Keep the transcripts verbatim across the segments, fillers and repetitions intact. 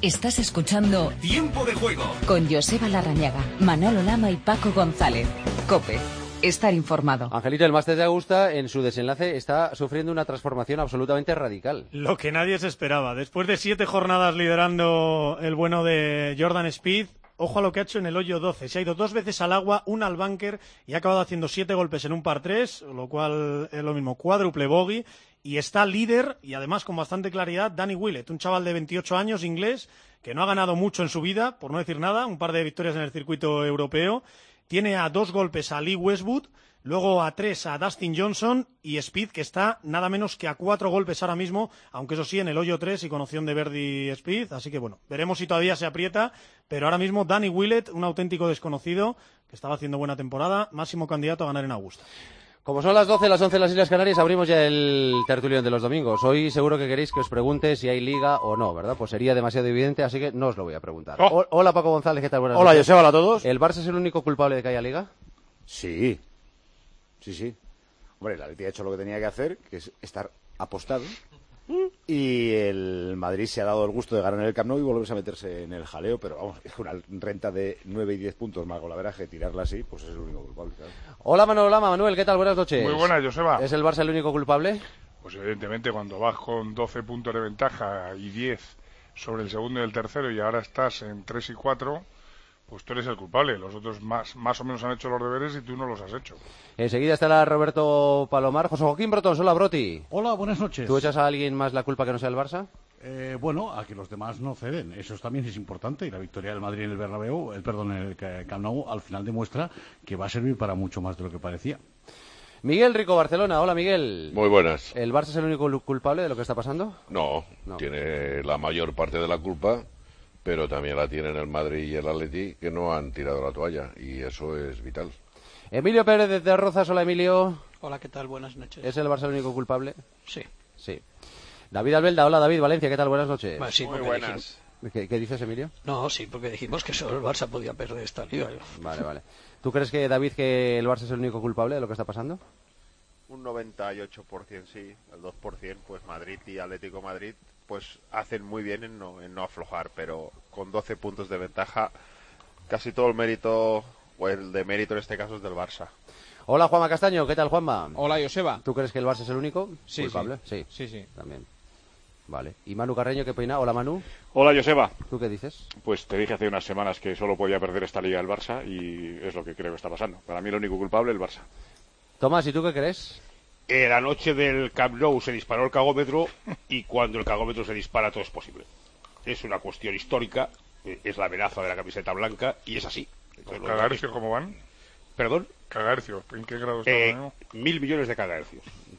Estás escuchando Tiempo de Juego con Joseba Larrañaga, Manolo Lama y Paco González. COPE. Estar informado. Angelito, el máster de Augusta, en su desenlace, está sufriendo una transformación absolutamente radical. Lo que nadie se esperaba. Después de siete jornadas liderando el bueno de Jordan Spieth, ojo a lo que ha hecho en el hoyo doce. Se ha ido dos veces al agua, una al búnker y ha acabado haciendo siete golpes en un par tres, lo cual es lo mismo, cuádruple bogey. Y está líder, y además con bastante claridad, Danny Willett, un chaval de veintiocho años, inglés, que no ha ganado mucho en su vida, por no decir nada, un par de victorias en el circuito europeo. Tiene a dos golpes a Lee Westwood, luego a tres a Dustin Johnson y Spieth, que está nada menos que a cuatro golpes ahora mismo, aunque eso sí, en el hoyo tres y con opción de birdie Spieth. Así que bueno, veremos si todavía se aprieta, pero ahora mismo Danny Willett, un auténtico desconocido, que estaba haciendo buena temporada, máximo candidato a ganar en Augusta. Como son las doce, las once en las Islas Canarias, abrimos ya el tertulión de los domingos. Hoy seguro que queréis que os pregunte si hay liga o no, ¿verdad? Pues sería demasiado evidente, así que no os lo voy a preguntar. Oh. O- hola Paco González, ¿qué tal? Buenas Hola, noches. Joseba, hola a todos. ¿El Barça es el único culpable de que haya liga? Sí, sí, sí. Hombre, el Atleti ha hecho lo que tenía que hacer, que es estar apostado. Y el Madrid se ha dado el gusto de ganar en el Camp Nou y volverse a meterse en el jaleo, pero vamos, es una renta de nueve y diez puntos más golaveraje, tirarla así, pues es el único culpable, claro. Hola Manolo Lama, Manuel, ¿qué tal? Buenas noches. Muy buenas, Joseba. ¿Es el Barça el único culpable? Pues evidentemente cuando vas con doce puntos de ventaja y diez sobre el segundo y el tercero y ahora estás en tres y cuatro, pues tú eres el culpable. Los otros más, más o menos han hecho los deberes y tú no los has hecho. Enseguida estará Roberto Palomar. José Joaquín Brotón, hola Broti. Hola, buenas noches. ¿Tú echas a alguien más la culpa que no sea el Barça? Eh, bueno, a que los demás no ceden. Eso también es importante. Y la victoria del Madrid en el Bernabéu, el perdón, en el Camp Nou, al final demuestra que va a servir para mucho más de lo que parecía. Miguel Rico, Barcelona. Hola Miguel. Muy buenas. ¿El Barça es el único culpable de lo que está pasando? No, No. tiene la mayor parte de la culpa, pero también la tienen el Madrid y el Atleti, que no han tirado la toalla, y eso es vital. Emilio Pérez desde Rozas. Hola Emilio. Hola, ¿qué tal? Buenas noches. ¿Es el Barça el único culpable? Sí. Sí. David Albelda. Hola David. Valencia. ¿Qué tal? Buenas noches. Bueno, sí, Muy porque buenas. dijimos- ¿Qué, qué dices, Emilio? No, sí, porque dijimos que solo el Barça podía perder esta liga. Vale, vale. ¿Tú crees que, David, que el Barça es el único culpable de lo que está pasando? Un noventa y ocho por ciento sí, el dos por ciento pues Madrid y Atlético Madrid pues hacen muy bien en no, en no aflojar, pero con doce puntos de ventaja casi todo el mérito, o el de mérito en este caso es del Barça. Hola Juanma Castaño. ¿Qué tal, Juanma? Hola, Joseba. ¿Tú crees que el Barça es el único Sí, culpable? sí. Sí, sí. También. Vale. ¿Y Manu Carreño qué opina? Hola Manu. Hola, Joseba. ¿Tú qué dices? Pues te dije hace unas semanas que solo podía perder esta liga el Barça y es lo que creo que está pasando. Para mí el único culpable es el Barça. Tomás, ¿y tú qué crees? Eh, la noche del Camp Nou se disparó el cagómetro y cuando el cagómetro se dispara todo es posible. Es una cuestión histórica, eh, es la amenaza de la camiseta blanca y es así. Entonces, ¿Cagahercio cómo van? ¿Perdón? ¿Cagahercio? ¿En qué grado está? Eh, ¿no? mil millones de cagahercios.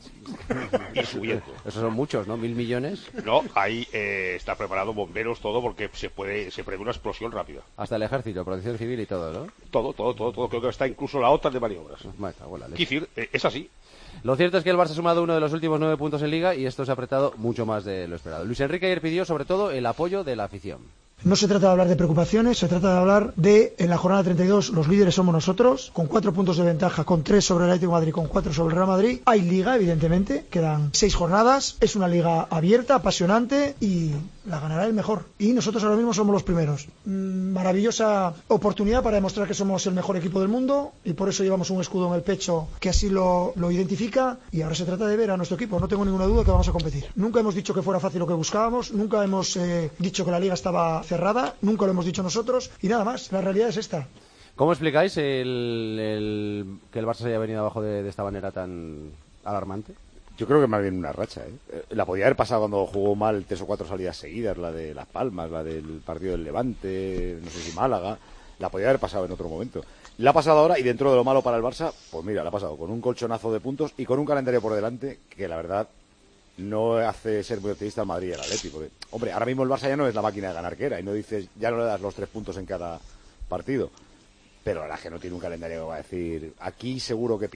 Y subiendo. Esos son muchos, ¿no? Mil millones. No, ahí eh, está preparado bomberos, todo, porque se puede se prevé una explosión rápida. Hasta el ejército, protección civil y todo, ¿no? Todo, todo, todo, todo. Creo que está incluso la OTAN de maniobras. Bueno, bueno, Quiero decir, eh, es así. Lo cierto es que el Barça ha sumado uno de los últimos nueve puntos en Liga y esto se ha apretado mucho más de lo esperado. Luis Enrique ayer pidió sobre todo el apoyo de la afición. No se trata de hablar de preocupaciones, se trata de hablar de, en la jornada treinta y dos, los líderes somos nosotros, con cuatro puntos de ventaja, con tres sobre el Atlético de Madrid, con cuatro sobre el Real Madrid. Hay liga, evidentemente, quedan seis jornadas, es una liga abierta, apasionante y la ganará el mejor. Y nosotros ahora mismo somos los primeros. Mm, maravillosa oportunidad para demostrar que somos el mejor equipo del mundo y por eso llevamos un escudo en el pecho que así lo, lo identifica y ahora se trata de ver a nuestro equipo. No tengo ninguna duda que vamos a competir. Nunca hemos dicho que fuera fácil lo que buscábamos, nunca hemos eh, dicho que la liga estaba cerrada, nunca lo hemos dicho nosotros y nada más, la realidad es esta. ¿Cómo explicáis el, el, que el Barça se haya venido abajo de, de esta manera tan alarmante? Yo creo que más bien una racha, ¿eh? La podía haber pasado cuando jugó mal tres o cuatro salidas seguidas, la de Las Palmas, la del partido del Levante, no sé si Málaga, la podía haber pasado en otro momento. La ha pasado ahora y dentro de lo malo para el Barça, pues mira, la ha pasado con un colchonazo de puntos y con un calendario por delante que la verdad no hace ser muy optimista al Madrid y al Atlético. Porque, hombre, ahora mismo el Barça ya no es la máquina de ganar que era y no dices, ya no le das los tres puntos en cada partido. Pero la verdad es que no tiene un calendario que va a decir, aquí seguro que pincha.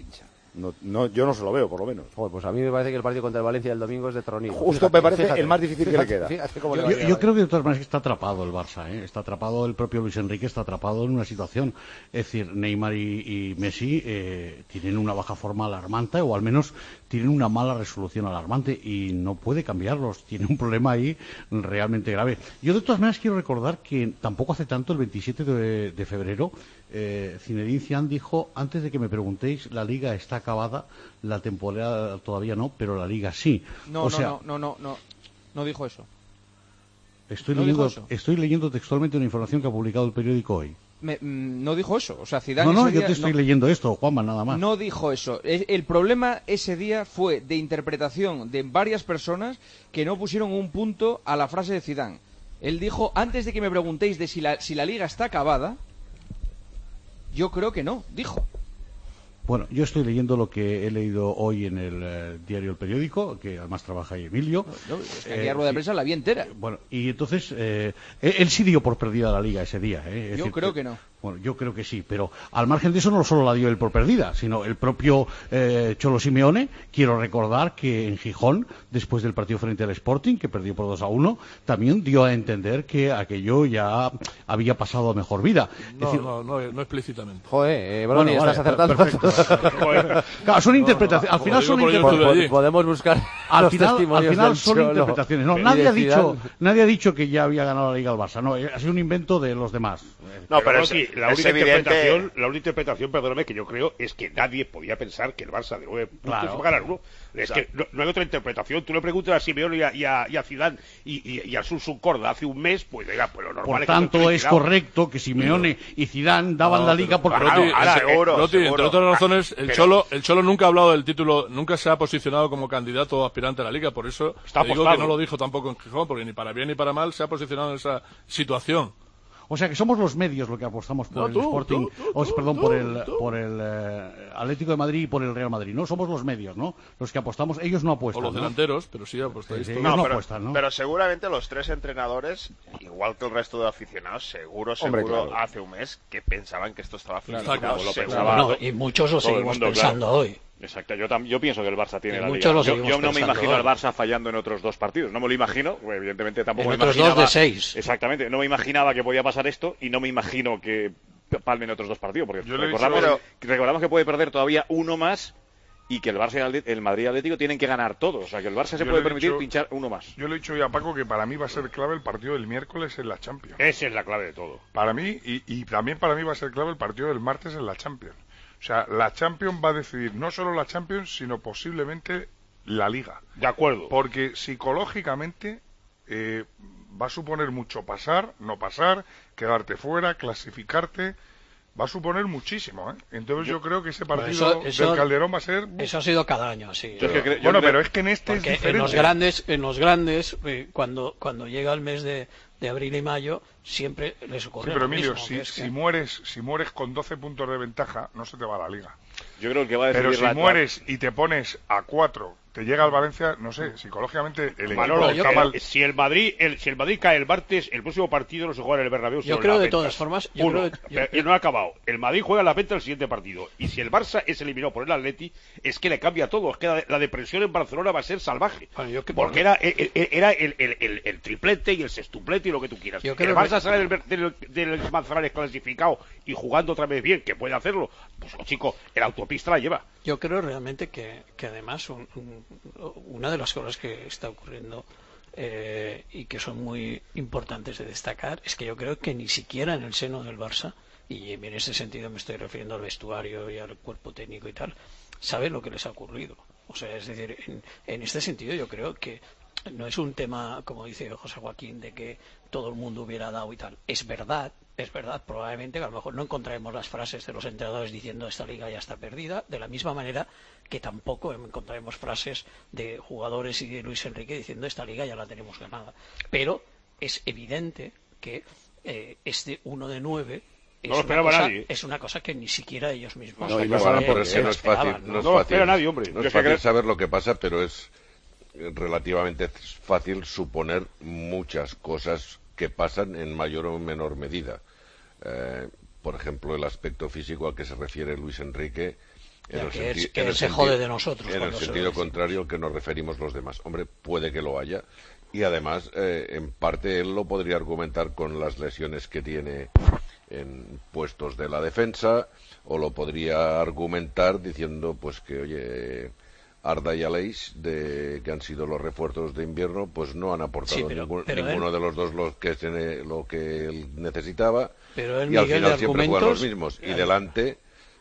No, no, yo no se lo veo, por lo menos. Joder, pues a mí me parece que el partido contra el Valencia del domingo es de tronillo. Justo Fíjate, me parece fíjate, el más difícil fíjate, que le queda. Fíjate cómo le Yo, va a yo creo que de todas maneras está atrapado el Barça, ¿eh? Está atrapado el propio Luis Enrique, está atrapado en una situación. Es decir, Neymar y, y Messi eh, tienen una baja forma alarmante, o al menos tienen una mala resolución alarmante, y no puede cambiarlos. Tiene un problema ahí realmente grave. Yo de todas maneras quiero recordar que tampoco hace tanto, el veintisiete de, de febrero, eh, Zinedine Zidane dijo: antes de que me preguntéis, la Liga está acabada, la temporada todavía no, pero la Liga sí. No, o no, sea, no, no, no, no, no dijo eso. Estoy, ¿No leyendo, dijo eso? estoy leyendo textualmente una información que ha publicado el periódico hoy. Me, mm, no dijo eso, o sea, Zidane No, no, ese yo día te estoy no, leyendo esto, Juanma, nada más. no dijo eso. El, el problema ese día fue de interpretación de varias personas que no pusieron un punto a la frase de Zidane. Él dijo: antes de que me preguntéis de si la, si la liga está acabada, yo creo que no, dijo. Bueno, yo estoy leyendo lo que he leído hoy en el eh, diario El Periódico, que además trabaja ahí Emilio. No, es que aquella rueda de prensa la vi entera. Bueno, y entonces, eh, él, él sí dio por perdida la Liga ese día. ¿eh? Es Yo decir, creo que no. Bueno, yo creo que sí, pero al margen de eso no solo la dio él por perdida, sino el propio eh, Cholo Simeone. Quiero recordar que en Gijón, después del partido frente al Sporting, que perdió por dos a uno, también dio a entender que aquello ya había pasado a mejor vida. No, es decir, no, no, no explícitamente. Joder, eh, Brony, bueno, estás vale, acertando. Joder. Claro, son interpretaciones. Al final son interpretaciones. Podemos buscar Al los final, testimonios al final del son Cholo interpretaciones. No, y nadie de ha dicho, Zidane. nadie ha dicho que ya había ganado la Liga al Barça. No, ha sido un invento de los demás. No, pero, sí, es- la es única evidente- interpretación, la única interpretación, perdóname, que yo creo es que nadie podía pensar que el Barça de nueve puntos Claro. iba a ganar uno. Es que no, no hay otra interpretación. Tú le preguntas a Simeone y a, y a, y a Zidane y, y, y a Susun Corda hace un mes, pues diga, pues lo normal Por es que no tanto, esté es liquidado. correcto que Simeone y Zidane daban No, la pero- Liga por Roti, ganado. ahora, ese- seguro, Roti, seguro. entre otras razones, el Pero- Cholo, el Cholo nunca ha hablado del título, nunca se ha posicionado como candidato o aspirante a la Liga, por eso Está te digo apostado. que no lo dijo tampoco en Gijón, porque ni para bien ni para mal se ha posicionado en esa situación. O sea que somos los medios los que apostamos por No, el tú, Sporting, tú, tú, o, tú, perdón, tú, por el, tú. por el eh, Atlético de Madrid y por el Real Madrid. No somos los medios, ¿no? Los que apostamos, ellos no O apuestan. los ¿no? delanteros, pero sí apostáis Sí, sí, todos. ellos no pero, apuestan, ¿no? pero seguramente los tres entrenadores, igual que el resto de aficionados, seguro, seguro, Hombre, claro. hace un mes que pensaban que esto estaba Claro, finiquitado, claro, lo seguro. pensaba. No, y muchos lo Todo el seguimos mundo, pensando claro. hoy. Exacto, yo, tam- yo pienso que el Barça tiene Y la muchos Liga. lo Yo, seguimos yo no me pensando imagino al hoy. Barça fallando en otros dos partidos. No me lo imagino, pues, evidentemente tampoco En me otros imaginaba. dos de seis. Exactamente, no me imaginaba que podía pasar esto y no me imagino que palmen otros dos partidos. Porque Yo le he recordamos, dicho- recordamos que puede perder todavía uno más y que el Barça y el Atlet- el Madrid y el Atlético tienen que ganar todos. O sea, que el Barça se Yo le puede he permitir dicho- pinchar uno más. Yo le he dicho ya a Paco que para mí va a ser clave el partido del miércoles en la Champions. Esa es la clave de todo. Para mí, y, y también para mí va a ser clave el partido del martes en la Champions. O sea, la Champions va a decidir no solo la Champions, sino posiblemente la Liga. De acuerdo. Porque psicológicamente eh, va a suponer mucho pasar, no pasar, quedarte fuera, clasificarte. Va a suponer muchísimo, ¿eh? Entonces yo, creo que ese partido Bueno, eso- eso- del Calderón va a ser... Eso ha sido cada año así. Yo es que creo- yo bueno, creo- pero es que en este es Porque diferente. en los grandes, en los grandes eh, cuando, cuando llega el mes de, de abril y mayo, siempre les Sí, ocurre pero lo Emilio, mismo, si, que es si que- mueres si mueres con doce puntos de ventaja, no se te va a la Liga. Yo creo que va a decidir Pero si la- mueres y te pones a cuatro, te llega al Valencia, no sé, psicológicamente el Manolo, equipo yo- está mal. eh, si el Madrid el, si el Madrid cae el martes, el próximo partido no se juega en el Bernabéu. sino Yo en creo Las de Ventas. todas formas, yo Uno, creo que- yo- pero- y no ha acabado. El Madrid juega en la Venta el siguiente partido. Y si el Barça es eliminado por el Atleti, es que le cambia todo. Es que la, la depresión en Barcelona va a ser salvaje. Bueno, yo que- Porque era, el, el- era el, el- el- el triplete y el sextuplete y lo que tú quieras. Yo el creo Barça que- sale del, del, del Manzanares clasificado y jugando otra vez bien, que puede hacerlo, pues chico, el autopista la lleva. Yo creo realmente que, que además un- un- una de las cosas que está ocurriendo eh, y que son muy importantes de destacar es que yo creo que ni siquiera en el seno del Barça, y en ese sentido me estoy refiriendo al vestuario y al cuerpo técnico y tal, saben lo que les ha ocurrido. O sea, es decir, en, en este sentido yo creo que no es un tema, como dice José Joaquín, de que todo el mundo hubiera dado y tal. Es verdad, es verdad, probablemente que a lo mejor no encontraremos las frases de los entrenadores diciendo esta liga ya está perdida, de la misma manera que tampoco encontraremos frases de jugadores y de Luis Enrique diciendo esta liga ya la tenemos ganada. Pero es evidente que eh, este uno de nueve es, No lo una esperaba cosa, nadie. es una cosa que ni siquiera ellos mismos No, y eh, no saben por qué. se Es que la no es fácil, esperaban, no es No lo fácil, espera nadie, hombre. no Yo es sé que- fácil saber lo que pasa, pero es relativamente fácil suponer muchas cosas que pasan en mayor o menor medida. Eh, por ejemplo, el aspecto físico al que se refiere Luis Enrique En el, que senti- es, que en el se senti- jode de nosotros. En el cuando se lo sentido dice. contrario al que nos referimos los demás. Hombre, puede que lo haya. Y además, eh, en parte, él lo podría argumentar con las lesiones que tiene en puestos de la defensa, o lo podría argumentar diciendo, pues que, oye, Arda y Aleix, de, que han sido los refuerzos de invierno, pues no han aportado Sí, pero- ningún- pero ninguno él- de los dos lo que, se ne- lo que él necesitaba. Pero él, y al Miguel, final de siempre juegan los argumentos- mismos. Y delante...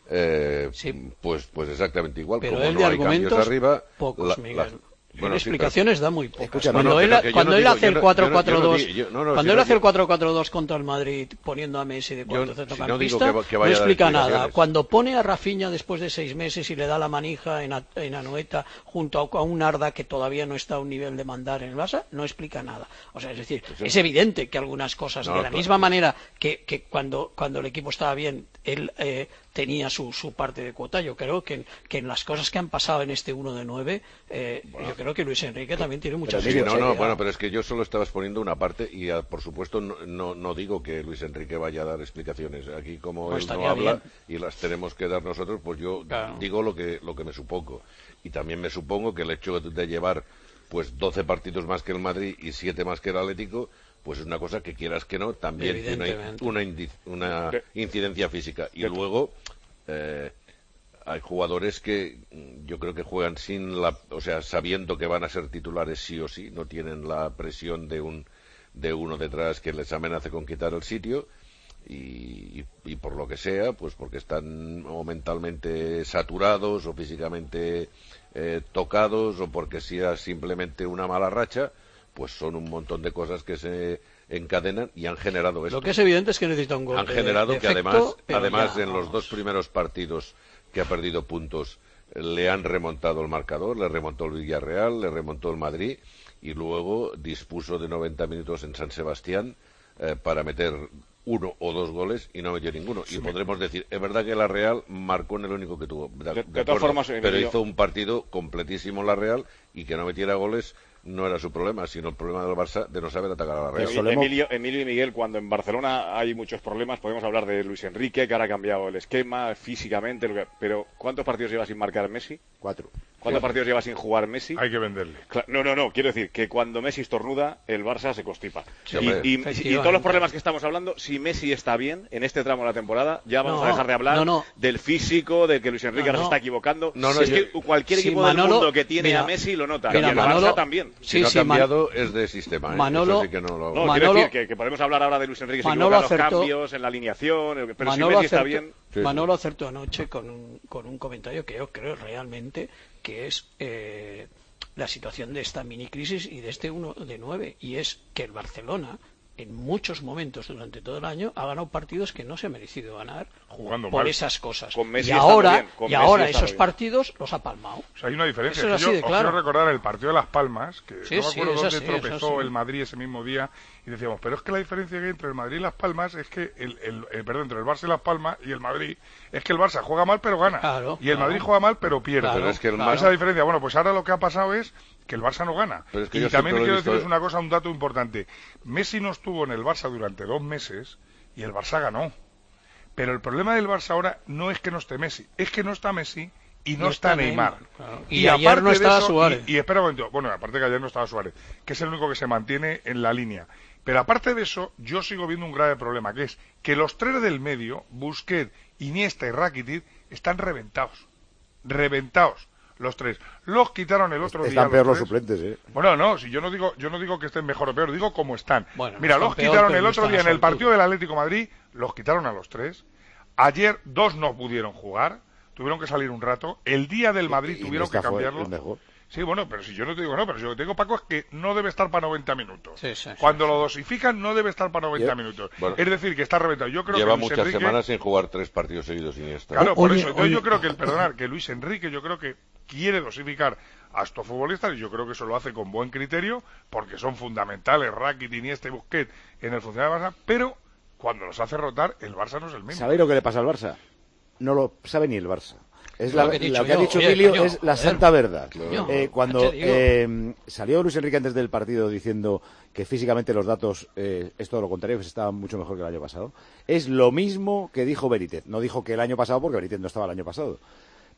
Eh, pues pues exactamente igual. Pero como él no de hay cambios argumentos, arriba, pocos, la- Miguel. la- En bueno, sí, explicaciones pero- da muy pocas. Escucha, cuando no, no, él, pero que yo cuando no él digo- hace yo el no- cuatro yo no- cuatro yo no dos, di- yo- no, no, cuando si él no hace el digo- cuatro cuatro dos contra el Madrid poniendo a Messi de Yo- cuarto si no centrocampista, digo que- que no vaya a dar explica nada. explicaciones. Cuando pone a Rafinha después de seis meses y le da la manija en, a- en Anoeta junto a, a un Arda que todavía no está a un nivel de mandar en el Barça, no explica nada. O sea, es decir, Eso- es evidente que algunas cosas, No, de la claro. misma manera que, que cuando, cuando el equipo estaba bien, él eh, tenía su, su parte de cuota. Yo creo que, que en las cosas que han pasado en este uno de nueve, eh, yo creo que Luis Enrique también tiene muchas Sí, no, no, responsabilidades. bueno, pero es que yo solo estaba exponiendo una parte y, ah, por supuesto, no, no, no digo que Luis Enrique vaya a dar explicaciones. Aquí, como No, él no estaría habla bien. y las tenemos que dar nosotros, pues yo Claro. digo lo que, lo que me supongo. Y también me supongo que el hecho de llevar pues doce partidos más que el Madrid y siete más que el Atlético, pues es una cosa que quieras que no, también tiene Evidentemente. una, indi- una De- incidencia física. Y luego... Eh, hay jugadores que mm, yo creo que juegan sin la, o sea, sabiendo que van a ser titulares sí o sí, no tienen la presión de un de uno detrás que les amenace con quitar el sitio y, y, y por lo que sea, pues porque están o mentalmente saturados o físicamente eh, tocados o porque sea simplemente una mala racha, pues son un montón de cosas que se encadenan y han generado esto. Lo que es evidente es que necesita un gol Han de- generado de que efecto, además, pero además ya, en los vamos. dos primeros partidos que ha perdido puntos le han remontado el marcador, le remontó el Villarreal, le remontó el Madrid y luego dispuso de noventa minutos en San Sebastián eh, para meter uno o dos goles y no metió ninguno. Y podremos decir, es verdad que la Real marcó en el único que tuvo, de, De- de de todas acuerdo, formas, pero Emilio- hizo un partido completísimo la Real y que no metiera goles no era su problema, sino el problema del Barça de no saber atacar a la Real. Emi- Emilio, Emilio y Miguel, cuando en Barcelona hay muchos problemas, podemos hablar de Luis Enrique, que ahora ha cambiado el esquema físicamente, lo que- pero ¿cuántos partidos lleva sin marcar Messi? Cuatro. ¿Cuántos Sí. partidos lleva sin jugar Messi? Hay que venderle. Cla- No, no, no, quiero decir que cuando Messi estornuda, el Barça se constipa. Sí, y, hombre. y- y- y Efectivamente. todos los problemas que estamos hablando, si Messi está bien en este tramo de la temporada, ya vamos No, a dejar de hablar no, no. del físico, de que Luis Enrique No, ahora se no. está equivocando. No, no, Si es yo- que cualquier Sí, equipo Manolo- del mundo que tiene mira, a Messi lo nota, mira, y el Manolo- Barça también. Si Sí, no ha sí, Man- cambiado es de sistema, ¿eh? Manolo- Eso sí que no lo... No, Manolo- quiero decir que, que podemos hablar ahora de Luis Enrique, se Manolo equivoca en los acertó- cambios, en la alineación, pero Manolo si Messi está acertó- bien... Sí, Manolo acertó anoche con un, con un comentario que yo creo realmente que es eh, la situación de esta mini crisis y de este uno de nueve, y es que el Barcelona en muchos momentos durante todo el año ha ganado partidos que no se ha merecido ganar Jugando por mal. esas cosas. Con Messi y estando ahora, bien, con y Messi ahora estando esos bien. partidos los ha palmado. O sea, hay una diferencia. Eso es Que así yo de os claro. quiero recordar el partido de Las Palmas, que Sí, no me sí, acuerdo es dónde así, es tropezó así. el Madrid ese mismo día, y decíamos, pero es que la diferencia que hay entre el Madrid y Las Palmas es que, el, el, el- perdón, entre el Barça y Las Palmas y el Madrid, es que el Barça juega mal pero gana, Claro, y el claro. Madrid juega mal pero pierde. Claro, Pero es que el claro. Esa diferencia, bueno, pues ahora lo que ha pasado es que el Barça no gana. Pero es que y yo también siempre lo he quiero visto- decirles una cosa, un dato importante. Messi no estuvo en el Barça durante dos meses y el Barça ganó. Pero el problema del Barça ahora no es que no esté Messi, es que no está Messi y no, No está, está Neymar. Neymar, claro. Y ayer aparte no de estaba eso- Suárez. Y, y espera un momento, bueno, aparte que ayer no estaba Suárez, que es el único que se mantiene en la línea. Pero aparte de eso, yo sigo viendo un grave problema, que es que los tres del medio, Busquets, Iniesta y Rakitic, están reventados. Reventados. Los tres. Los quitaron el otro día. Están peor los tres. suplentes, ¿eh? Bueno, no, si yo no digo, yo no digo que estén mejor o peor, digo cómo están. Bueno, Mira, están los peor, quitaron pero el no otro están día a en su el partido altura. del Atlético de Madrid, los quitaron a los tres. Ayer dos no pudieron jugar, tuvieron que salir un rato. El día del Madrid Y tuvieron que Iniesta fue cambiarlo. el mejor. Sí, bueno, pero si yo no te digo no, pero si yo te digo, Paco, es que no debe estar para noventa minutos. Sí, sí, Cuando sí, lo dosifican, no debe estar para noventa Yeah. minutos. Bueno. Es decir, que está reventado. Yo creo Lleva que Luis muchas Enrique... semanas sin jugar tres partidos seguidos Iniesta. Claro, por Oye, eso. Entonces oye. yo creo que, el perdonar, que Luis Enrique, yo creo que quiere dosificar a estos futbolistas, y yo creo que eso lo hace con buen criterio, porque son fundamentales, Rakitic, Iniesta y Busquets en el funcionamiento del Barça, pero cuando los hace rotar, el Barça no es el mismo. ¿Sabéis lo que le pasa al Barça? No lo sabe ni el Barça. Es Lo la, que he dicho lo que ha yo. dicho Oye, Emilio coño, es la joder. santa verdad. Coño, Eh, cuando ya te digo. eh, salió Luis Enrique antes del partido diciendo que físicamente los datos eh, es todo lo contrario, que se estaba mucho mejor que el año pasado, es lo mismo que dijo Benítez. No dijo que el año pasado porque Benítez no estaba el año pasado.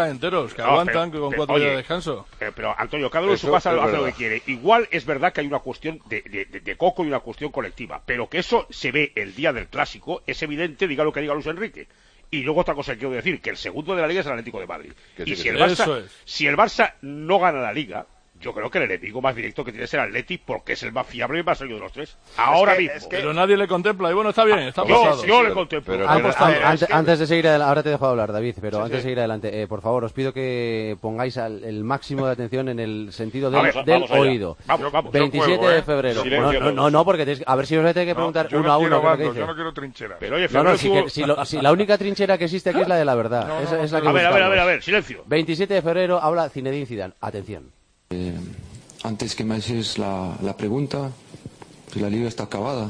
están enteros, que No, aguantan pero- con pero, cuatro días oye, de descanso. Eh, pero Antonio, cada uno en su Eso casa es hace lo verdad. que quiere. Igual es verdad que hay una cuestión de, de- de- de coco y una cuestión colectiva, pero que eso se ve el día del clásico es evidente, diga lo que diga Luis Enrique. Y luego otra cosa que quiero decir, que el segundo de la Liga es el Atlético de Madrid. Que Y sí, si que el, sí. Barça, Eso es. si el Barça no gana la Liga, Yo creo que el enemigo más directo que tiene es el Atleti porque es el más fiable y más sólido de los tres. Ahora es que, mismo. Es que... Pero nadie le contempla. Y bueno, está bien, está yo, pasado. Yo le contemplo. Pero, pero, pero, antes, antes de seguir adelante, ahora te dejo hablar, David, pero sí, antes sí. de seguir adelante, eh, por favor, os pido que pongáis al, el máximo de atención en el sentido del, vamos, del vamos oído. Vamos, vamos. veintisiete juego, de febrero. ¿eh? No, no, no, no, porque tenéis, a ver si os voy a tener que preguntar no, uno no a uno. Bando, yo no quiero trincheras. Pero oye, no, no, si, tuvo... que, si, lo, si la única trinchera que existe aquí es la de la verdad. No, no, es, es la que a ver, a ver, a ver, a ver, silencio. veintisiete de febrero habla Zinedine Zidane. Atención. Eh, antes que me haces la, la pregunta, si la liga está acabada,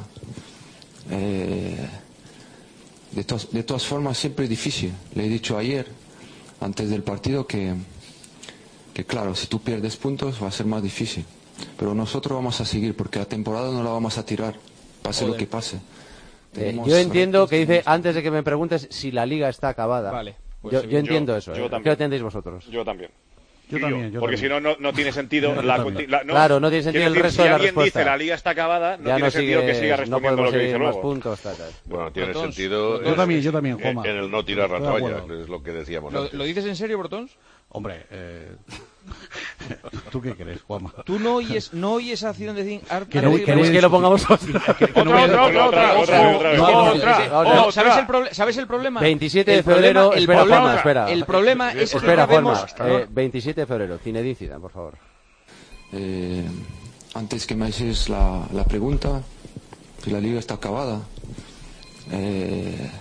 eh, de, to de todas formas siempre es difícil. Le he dicho ayer, antes del partido, que, que claro, si tú pierdes puntos va a ser más difícil. Pero nosotros vamos a seguir porque la temporada no la vamos a tirar, pase Joder. lo que pase. Eh, yo entiendo que dice, antes de que me preguntes si la liga está acabada. Vale. Pues yo, yo entiendo yo, eso. Yo ¿eh? ¿Qué entendéis vosotros? Yo también. Yo también, yo porque también. si no, no, no tiene sentido. la, la, no, claro, no tiene sentido el decir, resto si de la alguien respuesta. dice la liga está acabada, no ya tiene no sentido sigue, que siga respondiendo no lo que dice más luego. Puntos, tal, tal. Bueno, tiene Brotons, sentido. Yo también, yo también, Juanma. En el no tirar la toalla, que es lo que decíamos ¿Lo, antes. ¿Lo dices en serio, Brotons? Hombre, eh... ¿tú qué crees, Juanma? ¿Tú no oyes, no oyes a Zinedine Zidane? ¿Queréis que, que, que lo pongamos otra? Otra, otra, otra, otra. ¿Sabes el, proble ¿Sabes el problema? veintisiete de febrero, el espera, problema, Juanma, espera. El problema es que espera, vemos... Juanma, eh, veintisiete de febrero, Zinedine Zidane, por favor. Eh, antes que me haces la, la pregunta, si la liga está acabada, eh,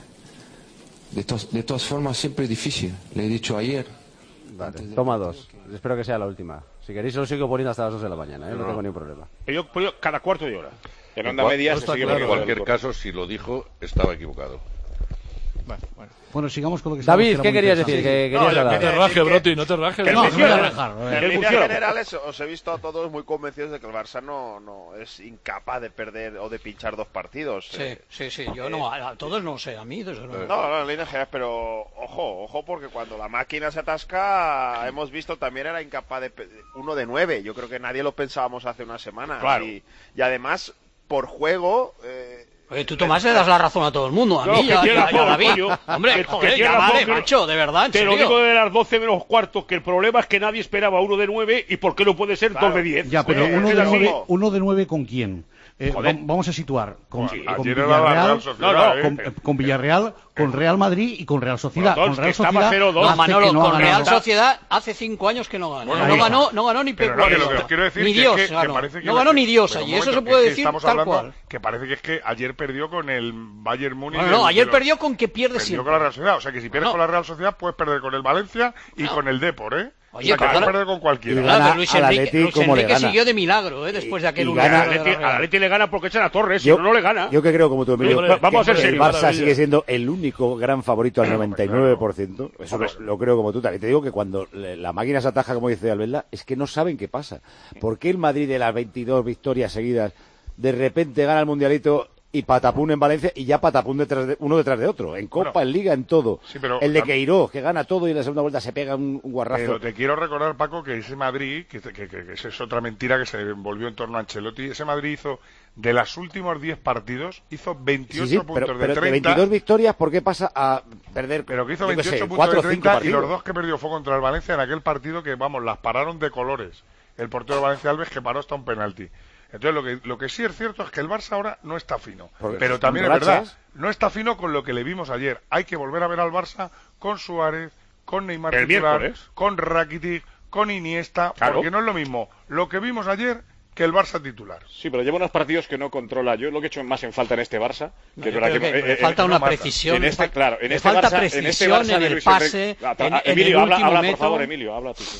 de, to de todas formas siempre es difícil. Le he dicho ayer. Vale, toma dos. Espero que sea la última. Si queréis, lo sigo poniendo hasta las dos de la mañana, ¿eh? no, no tengo ningún problema. Yo pongo cada cuarto de hora. En onda media se sigue En cualquier caso, si lo dijo, estaba equivocado. Bueno, bueno. Bueno, sigamos con lo que David, que ¿qué querías decir? Que no, no te rajes, Broti, no te rajes. Que no, no, no, no, no, en líneas generales os he visto a todos muy convencidos de que el Barça no, no es incapaz de perder o de pinchar dos partidos. Sí, eh. sí, sí, yo no, a, a todos no sé, a mí desde luego. No, no, en líneas generales, pero ojo, ojo, porque cuando la máquina se atasca, hemos visto también era incapaz de uno de nueve. Yo creo que nadie lo pensábamos hace una semana. Claro. Y, y además, por juego... Eh, Oye, tú, Tomás, le das la razón a todo el mundo, a no, mí, que a, tiene a, razón, a David. coño. Hombre, que, joder, que ya razón, vale, que... macho, de verdad, en Te serio. lo digo de las doce menos cuarto, que el problema es que nadie esperaba uno de nueve y por qué no puede ser claro. dos de diez. Ya, pero Oye, uno, de es nueve, así. uno de nueve ¿con quién? Eh, vamos a situar con, Sí, con ayer era la Villarreal, Real Sociedad, no, no, ¿eh? con, con Villarreal, con Real Madrid y con Real Sociedad. Bueno, con Real que estaba Sociedad cero dos. No, hace Manolo, que no ha con Real ganado. Sociedad hace cinco años que no gana. Bueno, no, ahí ganó, está. no ganó ni Pep Pero no, que lo que Guardiola. os quiero decir Ni que, Dios es que, ganó. que parece que no ganó ni Dios pero un allí, eso se momento, puede es que decir estamos tal hablando cual. que parece que es que ayer perdió con el Bayern Múnich. Bueno, no, del- ayer de los- perdió con que pierde perdió siempre. con la Real Sociedad, o sea que si pierdes No. con la Real Sociedad puedes perder con el Valencia y No. con el Depor, ¿eh? Oye, o sea, que claro. puedes perder con cualquiera. Y Claro, gana que Luis al Enrique, Atleti Luis como le Enrique gana. siguió de milagro, ¿eh? Después de aquel y uno. gana- Al Atleti, al Atleti le gana porque echan a Torres, Yo- si no, no le gana. Yo que creo como tú, Emilio, Hombre, vamos a ser que el serios. Barça maravilla. sigue siendo el único gran favorito al noventa y nueve por ciento. Eso lo, Hombre. lo creo como tú. También te digo que cuando le- la máquina se ataja, como dice Albelda, es que no saben qué pasa. ¿Por qué el Madrid de las veintidós victorias seguidas de repente gana el Mundialito y patapún en Valencia y ya patapún detrás de, uno detrás de otro? En Copa, Bueno, en Liga, en todo. sí, pero el de tam- Queiroz, que gana todo y en la segunda vuelta se pega un, un guarrazo. Pero te quiero recordar, Paco, que ese Madrid, que, que, que, que esa es otra mentira que se envolvió en torno a Ancelotti, ese Madrid hizo, de los últimos diez partidos, hizo veintiocho Sí, sí, puntos pero, de pero de treinta. veintidós victorias, ¿por qué pasa a perder? Pero que hizo yo qué veintiocho sé, puntos cuatro de o cinco treinta y partidos? los dos que perdió fue contra el Valencia en aquel partido que, vamos, las pararon de colores. El portero de Valencia Alves que paró hasta un penalti. Entonces lo que, lo que sí es cierto es que el Barça ahora no está fino. Porque Pero son también es rachas. verdad, no está fino con lo que le vimos ayer. Hay que volver a ver al Barça con Suárez, con Neymar El titular, miércoles. con Rakitic, con Iniesta, Claro. porque no es lo mismo lo que vimos ayer que el Barça titular. Sí, pero lleva unos partidos que no controla. Yo lo que he hecho más en falta en este Barça, No, que es yo verdad creo que, que eh, eh, falta eh, una no mata. precisión, En este, le claro, en le este falta Barça, en este precisión Barça en de el Luis pase, Enrique- Ah, en- ah, en Emilio, el habla, último habla por metro. favor, Emilio, habla tú.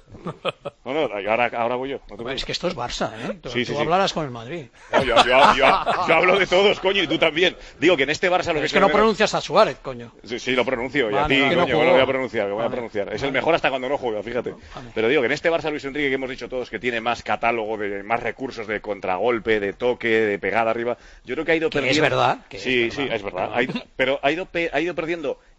No, no, ahora, ahora voy yo. No te Bueno, preocupes. es que esto es Barça, ¿eh? Tú, Sí, sí, tú sí. hablarás con el Madrid. No, yo, yo- yo- yo hablo de todos, coño, y tú también. Digo que en este Barça lo Pero que es que no se ve- pronuncias a Suárez, coño. Sí, sí, lo pronuncio. Y Vale, a ti, vale. coño, Que no bueno, lo voy a jugó. pronunciar, lo voy a Vale. pronunciar. Es el Vale. mejor hasta cuando no juega, fíjate. Vale. Pero digo que en este Barça Luis Enrique que hemos dicho todos que tiene más catálogo, de más recursos de contragolpe, de toque, de pegada arriba, yo creo que ha ido Que es perdiendo... verdad, que sí, es sí, verdad. es verdad. Ha ido- pero ha ido, pe- ha ido perdiendo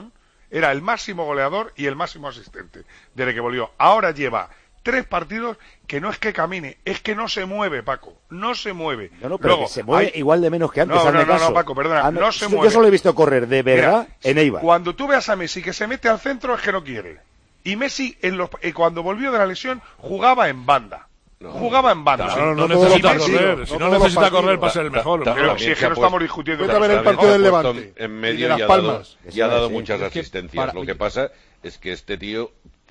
lesión, era el máximo goleador y el máximo asistente desde que volvió. Ahora lleva tres partidos que no es que camine, es que no se mueve, Paco, no se mueve. No, no, pero Luego, que se mueve hay... igual de menos que antes. No, no, no, caso. no, Paco, perdona, ah, no, no se yo mueve. Yo solo he visto correr de verdad Mira, en Eibar. Cuando tú veas a Messi que se mete al centro es que no quiere. Y Messi, en los, eh, cuando volvió de la lesión, jugaba en banda. No, jugaba en banda. No, no, no necesita correr. Si no, no necesita correr para ser el mejor. Ta, ta, pero si es que no estamos discutiendo. Vete a ver el partido del Levante. En medio y, de las y ha dado, y ha dado muchas asistencias. Para... Lo que pasa es que este tío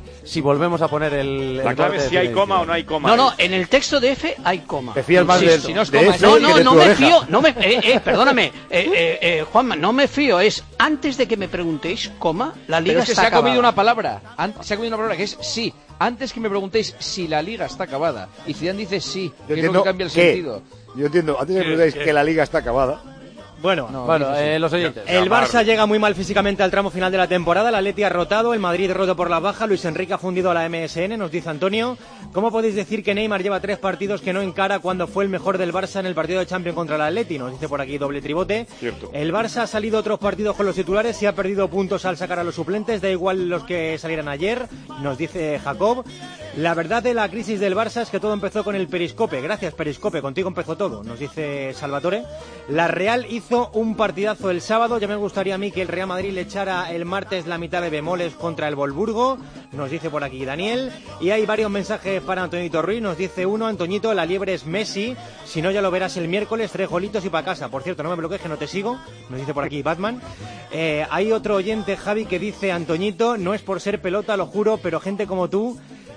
clave si volvemos a poner el... La el clave es si hay coma o no hay coma. No, no, en el texto de F hay coma. Te fías más de, si no, de no, no, no me fío, no me, eh, eh, perdóname, eh, eh, eh, Juanma, no me fío, es antes de que me preguntéis, coma, la liga Pero es que está se ha acabada. comido una palabra, se ha comido una palabra que es sí. antes que me preguntéis si la liga está acabada, y Zidane dice sí, Yo que es lo que cambia el que, sentido. Yo entiendo, antes de que me preguntéis que la liga está acabada. Bueno, No, Bueno, dice sí. eh, los oyentes. El Barça llega muy mal físicamente al tramo final de la temporada, el Atleti ha rotado, el Madrid roto por la baja, Luis Enrique ha fundido a la M S N, nos dice Antonio. ¿Cómo podéis decir que Neymar lleva tres partidos que no encara cuando fue el mejor del Barça en el partido de Champions contra el Atleti? Nos dice por aquí doble tribote. Cierto. El Barça ha salido otros partidos con los titulares y ha perdido puntos al sacar a los suplentes, da igual los que salieran ayer, nos dice Jacob. La verdad de la crisis del Barça es que todo empezó con el Periscope. Gracias, Periscope, contigo empezó todo, nos dice Salvatore. La Real hizo un partidazo el sábado, ya me gustaría a mí que el Real Madrid le echara el martes la mitad de bemoles contra el Wolfsburgo, nos dice por aquí Daniel. Y hay varios mensajes para Antoñito Ruiz, nos dice uno, Antoñito, la liebre es Messi, si no ya lo verás el miércoles, tres golitos y para casa. Por cierto, no me bloquees que no te sigo, nos dice por aquí Batman. Eh, hay otro oyente, Javi, que dice, Antoñito, no es por ser pelota, lo juro, pero gente como tú,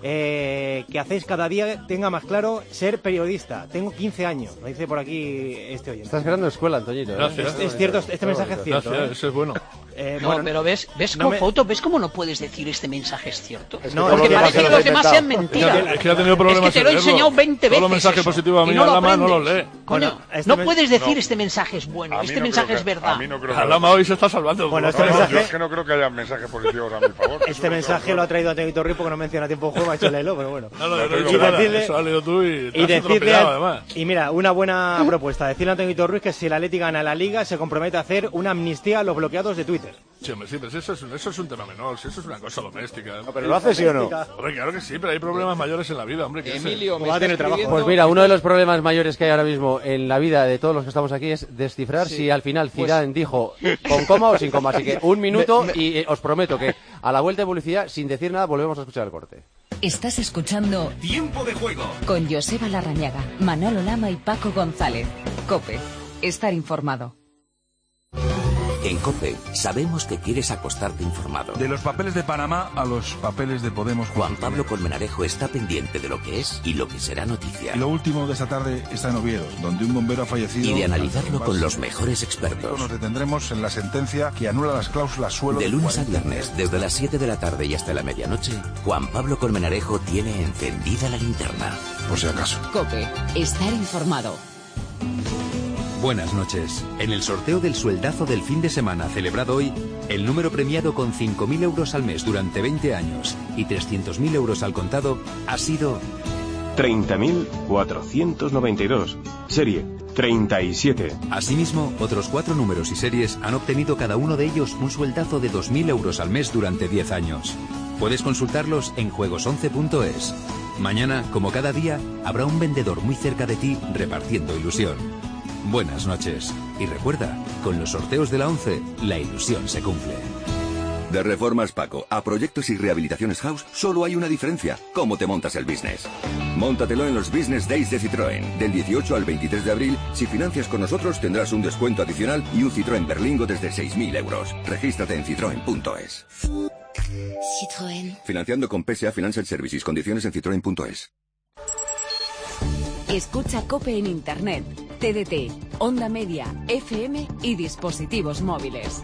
Eh, que hacéis cada día tenga más claro ser periodista. Tengo quince años, lo dice por aquí este oyente. Estás creando escuela, Antoñito. ¿eh? Gracias. Es, es cierto, este mensaje es cierto. Gracias, ¿eh? eso es bueno. Eh, No, bueno, pero ves, ves no con me- foto, ves cómo no puedes decir este mensaje es cierto. Es que No, todos Porque los parece demás que los se lo demás han sean inventado. mentiras. Es que- es que ha tenido problemas Es que te lo he en leerlo. enseñado veinte Todos veces. los mensajes eso, positivos a mí y me no lo Lama no los aprendes. lee. Coño, Bueno, este no men- puedes decir no. este mensaje es bueno, A mí este no mensaje creo es que- verdad. A mí no creo que Alama hoy se está salvando. Bueno, por este favor. mensaje- Yo es que no creo que haya mensajes positivos a mi favor. Este mensaje lo ha traído Antoñito Ruiz porque no menciona tiempo juego, ha hecho leerlo, pero bueno. No, no, yo no he Y dicho nada. decirle- Eso lo has leído tú y te Y has decirle, atropellado, al- además. y mira, una buena propuesta, decirle a Antoñito Ruiz que si el Atleti gana la Liga se compromete a hacer una amnistía a los bloqueados de Twitter. Sí, hombre, sí, pero eso es, un- eso es un tema menor, si eso es una cosa doméstica. No, pero ¿lo hace sí o no? Hombre, claro que sí, pero hay problemas mayores en la vida, hombre. Que Emilio, me va a está tener trabajo. escribiendo- Pues mira, uno de los problemas mayores que hay ahora mismo en la vida de todos los que estamos aquí es descifrar Sí. si al final Pues- Zidane dijo con coma o sin coma. Así que un minuto y eh, os prometo que a la vuelta de publicidad, sin decir nada, volvemos a escuchar el corte. Estás escuchando Tiempo de juego. con Joseba Larrañaga, Manolo Lama y Paco González. COPE. Estar informado. En COPE sabemos que quieres acostarte informado. De los papeles de Panamá a los papeles de Podemos. Juan Pablo Colmenarejo está pendiente de lo que es y lo que será noticia. Y lo último de esta tarde está en Oviedo, donde un bombero ha fallecido. Y de analizarlo con los mejores expertos. Nos detendremos en la sentencia que anula las cláusulas suelo. De lunes a viernes, desde las siete de la tarde y hasta la medianoche, Juan Pablo Colmenarejo tiene encendida la linterna. Por si acaso. COPE. Estar informado. Buenas noches. En el sorteo del sueldazo del fin de semana celebrado hoy, el número premiado con cinco mil euros al mes durante veinte años y trescientos mil euros al contado ha sido treinta mil cuatrocientos noventa y dos. Serie treinta y siete. Asimismo, otros cuatro números y series han obtenido cada uno de ellos un sueldazo de dos mil euros al mes durante diez años. Puedes consultarlos en juegos once punto es. Mañana, como cada día, habrá un vendedor muy cerca de ti repartiendo ilusión. Buenas noches. Y recuerda, con los sorteos de la once, la ilusión se cumple. De Reformas Paco a Proyectos y Rehabilitaciones House, solo hay una diferencia: cómo te montas el business. Móntatelo en los Business Days de Citroën. Del dieciocho al veintitrés de abril, si financias con nosotros tendrás un descuento adicional y un Citroën Berlingo desde seis mil euros. Regístrate en citroen punto es. Citroën. Financiando con P S A Financial Services. Condiciones en citroen punto es. Escucha COPE en Internet, T D T, Onda Media, F M y dispositivos móviles.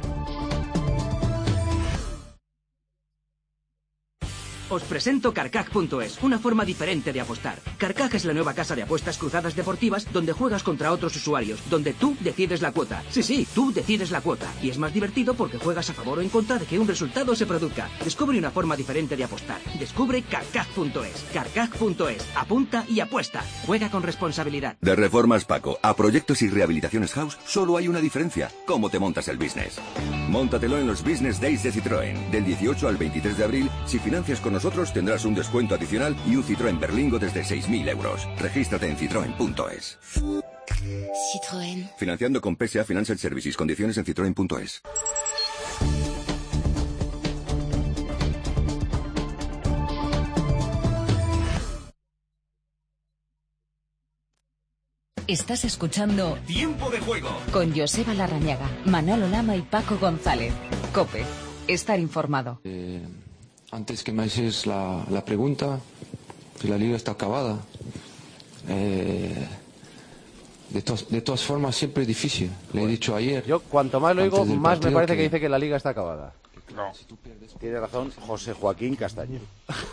Os presento Carcac punto es, una forma diferente de apostar. Carcac es la nueva casa de apuestas cruzadas deportivas donde juegas contra otros usuarios, donde tú decides la cuota. Sí, sí, tú decides la cuota. Y es más divertido porque juegas a favor o en contra de que un resultado se produzca. Descubre una forma diferente de apostar. Descubre Carcac punto es. Carcac punto es. Apunta y apuesta. Juega con responsabilidad. De Reformas Paco a Proyectos y Rehabilitaciones House, solo hay una diferencia: cómo te montas el business. Móntatelo en los Business Days de Citroën. Del dieciocho al veintitrés de abril, si financias con nosotros tendrás un descuento adicional y un Citroën Berlingo desde seis mil euros. Regístrate en citroen punto es. Citroën. Financiando con P S A Financial Services. Condiciones en citroen punto es. Estás escuchando Tiempo de juego. con Joseba Larrañaga, Manolo Lama y Paco González. COPE. Estar informado. Eh, antes que me haces la, la pregunta, si la liga está acabada, eh, de, tos, de todas formas siempre es difícil. Le he dicho ayer. Yo cuanto más lo antes oigo, del más me partido parece que... que dice que la liga está acabada. No. Tiene razón José Joaquín Castaño.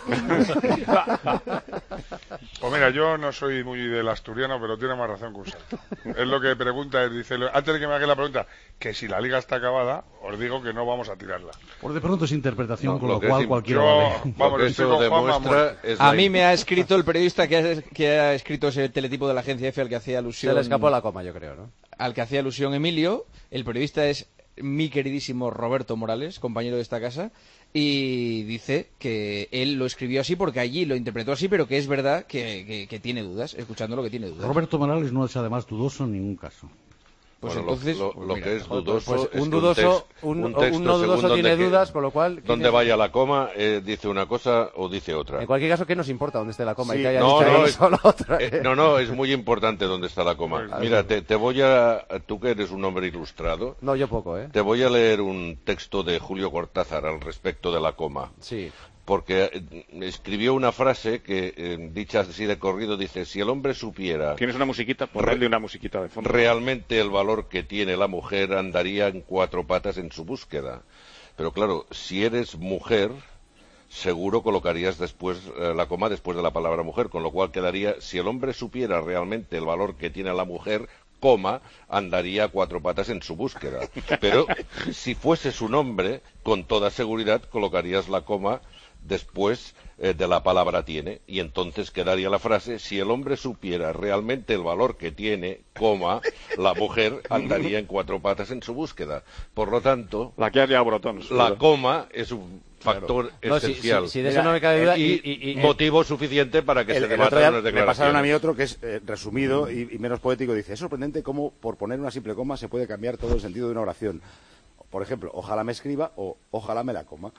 Pues mira, yo no soy muy del asturiano, pero tiene más razón que usted. Es lo que pregunta, él dice, antes de que me haga la pregunta, que si la liga está acabada, os digo que no vamos a tirarla. Por de pronto es interpretación, No, con lo lo que cual es- cualquiera yo- vale. vamos, Lo que estoy eso con Juanma demuestra muerto. es A la mí me ha escrito el periodista que ha, que ha escrito ese teletipo de la agencia F al que hacía alusión. Se le escapó la coma, yo creo, ¿no? Al que hacía alusión Emilio. El periodista es mi queridísimo Roberto Morales, compañero de esta casa, y dice que él lo escribió así porque allí lo interpretó así, pero que es verdad que, que, que tiene dudas, escuchándolo que tiene dudas. Roberto Morales no es además dudoso en ningún caso. Pues Bueno, lo- entonces, lo, pues lo mira, que es joder, dudoso pues es un que dudoso- text- un- texto, un no dudoso según tiene donde que- dudas, con lo cual, ¿quién donde es? vaya la coma, eh, dice una cosa o dice otra. En cualquier caso, ¿qué nos importa dónde esté la coma? Sí. Y que haya No, dicho no, ahí es- solo otra. Eh, no, no, es muy importante dónde está la coma. Pues, Mira, sí. te, te voy a... Tú que eres un hombre ilustrado... No, yo poco, ¿eh? Te voy a leer un texto de Julio Cortázar al respecto de la coma. Sí. Porque eh, escribió una frase que, eh, dicha así de corrido, dice, si el hombre supiera... ¿Tienes una musiquita? Ponle una musiquita de fondo. Realmente el valor que tiene la mujer andaría en cuatro patas en su búsqueda. Pero claro, si eres mujer, seguro colocarías después eh, la coma después de la palabra mujer, con lo cual quedaría, si el hombre supiera realmente el valor que tiene la mujer, coma, andaría a cuatro patas en su búsqueda. Pero si fueses un hombre, con toda seguridad colocarías la coma después eh, de la palabra tiene, y entonces quedaría la frase, si el hombre supiera realmente el valor que tiene, coma, la mujer andaría en cuatro patas en su búsqueda. Por lo tanto, La que haya brotón. la coma es un factor No, si- esencial. si- si de eso no me cabe duda, y, y- y- y- motivo suficiente para que El, se el debatan otro día unas me declaraciones. pasaron a mí otro que es eh, resumido y, y menos poético. Dice, es sorprendente cómo por poner una simple coma se puede cambiar todo el sentido de una oración. Por ejemplo, ojalá me escriba o ojalá me la coma.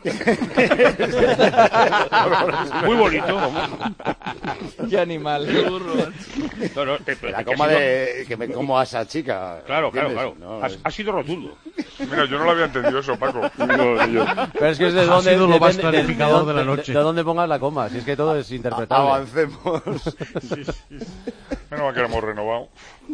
Muy bonito. Qué animal. No, no, eh, La que coma ha sido- de que me como a esa chica. Claro, claro, ¿entiendes? claro. No, Ha, ha sido rotundo. Mira, yo no lo había entendido eso, Paco. Pero es que es de Ha dónde, sido lo más depende- clarificador de, de la de- noche. de dónde pongas la coma, si es que todo es interpretable. Avancemos. Menos mal que lo hemos renovado.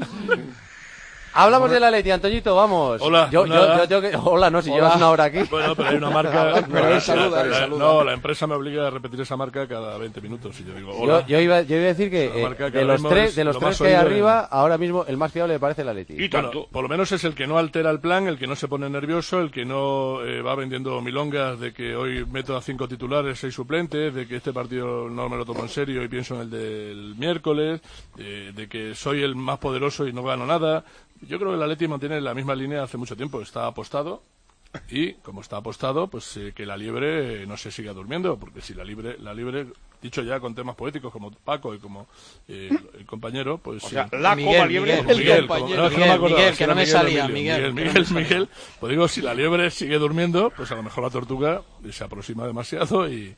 Hablamos de la Leti, Antoñito, vamos. Hola, Yo, yo, nada. yo tengo que... Hola, no, si Hola. llevas una hora aquí. Bueno, pero hay una marca. Pero él la- saluda, él la- saluda. No, la empresa me obliga a repetir esa marca cada veinte minutos. Y yo digo, Yo, hola. yo iba, yo iba a decir que La eh, marca que de ahora los mismo tres, es de los lo tres más que hay oído en- arriba, ahora mismo el más fiable me parece la Leti. Y Bueno, tanto. por lo menos es el que no altera el plan, el que no se pone nervioso, el que no eh, va vendiendo milongas de que hoy meto a cinco titulares, seis suplentes, de que este partido no me lo tomo en serio y pienso en el del miércoles, eh, de que soy el más poderoso y no gano nada. Yo creo que el Atleti mantiene la misma línea hace mucho tiempo. Está apostado y, como está apostado, pues eh, que la liebre eh, no se siga durmiendo, porque si la liebre, la liebre, dicho ya con temas poéticos como Paco y como eh, el compañero, pues O sí. sea, la Miguel, coma liebre. Miguel, Miguel, el como- compañero. no, es que no me Miguel, acordaba, Miguel, si que era no me Miguel o salía, Emilio. Miguel. Miguel, Miguel, Miguel. Pues digo, si la liebre sigue durmiendo, pues a lo mejor la tortuga se aproxima demasiado y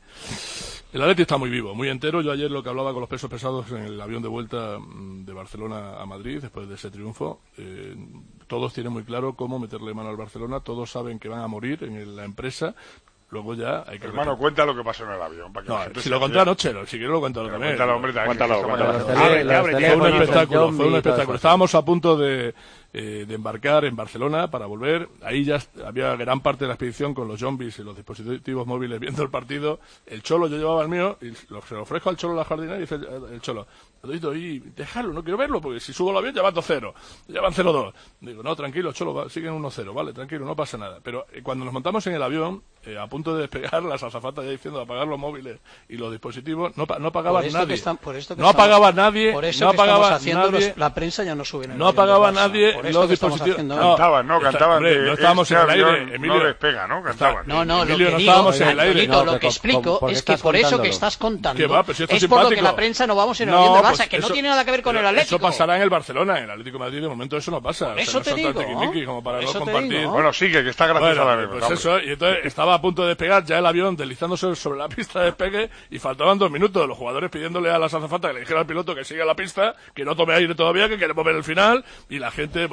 el Atleti está muy vivo, muy entero. Yo ayer lo que hablaba con los pesos pesados en el avión de vuelta mm, de Barcelona a Madrid, después de ese triunfo, eh, todos tienen muy claro cómo meterle mano al Barcelona, todos saben que van a morir en el- la empresa. Luego ya hay que... Hermano, cuenta lo que pasó en el avión. Para que No, la gente si se lo conté entere. anoche, si quieres lo cuento Pero también. cuéntalo, hombre, también, Cuéntalo, que estamos cuéntalo. en la- Abre, que abre, Fue que un abre. espectáculo, John fue un y todas espectáculo. esas Estábamos a punto de, eh, de embarcar en Barcelona para volver. Ahí ya est- había gran parte de la expedición con los zombies y los dispositivos móviles viendo el partido. El Cholo, yo llevaba el mío, y lo, se lo ofrezco al Cholo la jardinera y dice el, el Cholo, Adolito, y dejarlo, no quiero verlo, porque si subo el avión ya van dos cero, ya van cero dos. Digo, no, tranquilo, Cholo, va, siguen uno cero, vale, tranquilo, no pasa nada. Pero eh, cuando nos montamos en el avión, eh, a punto de despegar, las azafatas ya diciendo apagar los móviles y los dispositivos, no, pa- no apagaba Por esto nadie. que están- por esto que no estamos- apagaba nadie, Por eso no que estamos apagaba haciendo nadie. los- la prensa ya no sube en el No avión del apagaba Barça. nadie Por esto los que estamos dispositivos. haciendo No, Cantaban, no, está- cantaban. hombre, que no estábamos este en el aire, avión Emilio. No despega, ¿no? Cantaban. No, no, Emilio, lo no que estábamos digo, en el aire. Antonito, No, lo pero que ¿por- explico por qué es que estás por eso contándolo? que estás contando Que va, pero si esto es es por lo que simpático. la prensa no vamos en el No, avión del pues Barça, que no eso- tiene nada que ver con el pero Atlético. Eso pasará en el Barcelona, en el Atlético de Madrid de momento eso no pasa. Por O sea, eso no te son tan digo, tiquismiquis como para por no eso te compartir. digo. Bueno, sigue, que está graciosa Bueno, la anécdota, pues hombre. eso, y entonces estaba a punto de despegar ya el avión deslizándose sobre la pista de despegue y faltaban dos minutos, los jugadores pidiéndole a las azafatas que le dijera al piloto que siga la pista, que no tome aire todavía, que queremos ver el final, y la gente,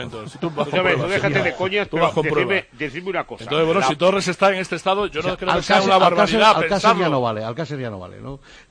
momento. Si tú vas Pues a ver, no déjate señor. de coñas, Tú pero vas con decime, pruebas. decime una cosa. Entonces, bueno, La- si Torres está en este estado, yo no O sea, creo que Alcácer- sea una barbaridad Alcácer, Alcácer pensarlo. ya no vale, Alcácer ya no vale, ¿no?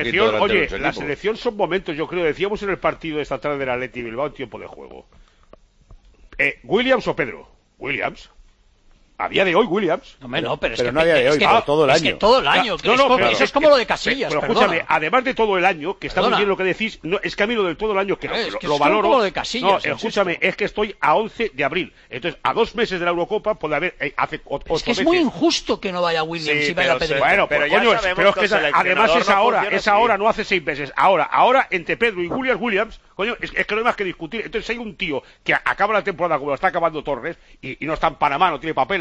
selección, oye, la selección son momentos, yo creo, decíamos en el partido de esta tarde del Atleti Bilbao en tiempo de juego. Eh, ¿Williams o Pedro? Williams. A día de hoy, Williams. No, no, pero, es pero que, no a día de hoy, es que, pero todo el es año. Que todo el año. No, no, es como, pero, eso es como lo de Casillas. Pero, pero escúchame, además de todo el año, que está perdona. muy bien lo que decís, no, es que a mí lo del todo el año, que, es lo, que lo es valoro. como lo de Casillas, no, escúchame, es que estoy a once de abril. Entonces, a dos meses de la Eurocopa puede haber. Eh, hace ocho es que es meses. muy injusto que no vaya Williams Sí, y vaya Pedro. Bueno, pero, pues, coño, pero es que es, además es ahora, es ahora, no hace seis meses. Ahora, ahora entre Pedro y Williams, Williams, coño, es, es que no hay más que discutir. Entonces, hay un tío que acaba la temporada como lo está acabando Torres y, y no está en Panamá, no tiene papeles,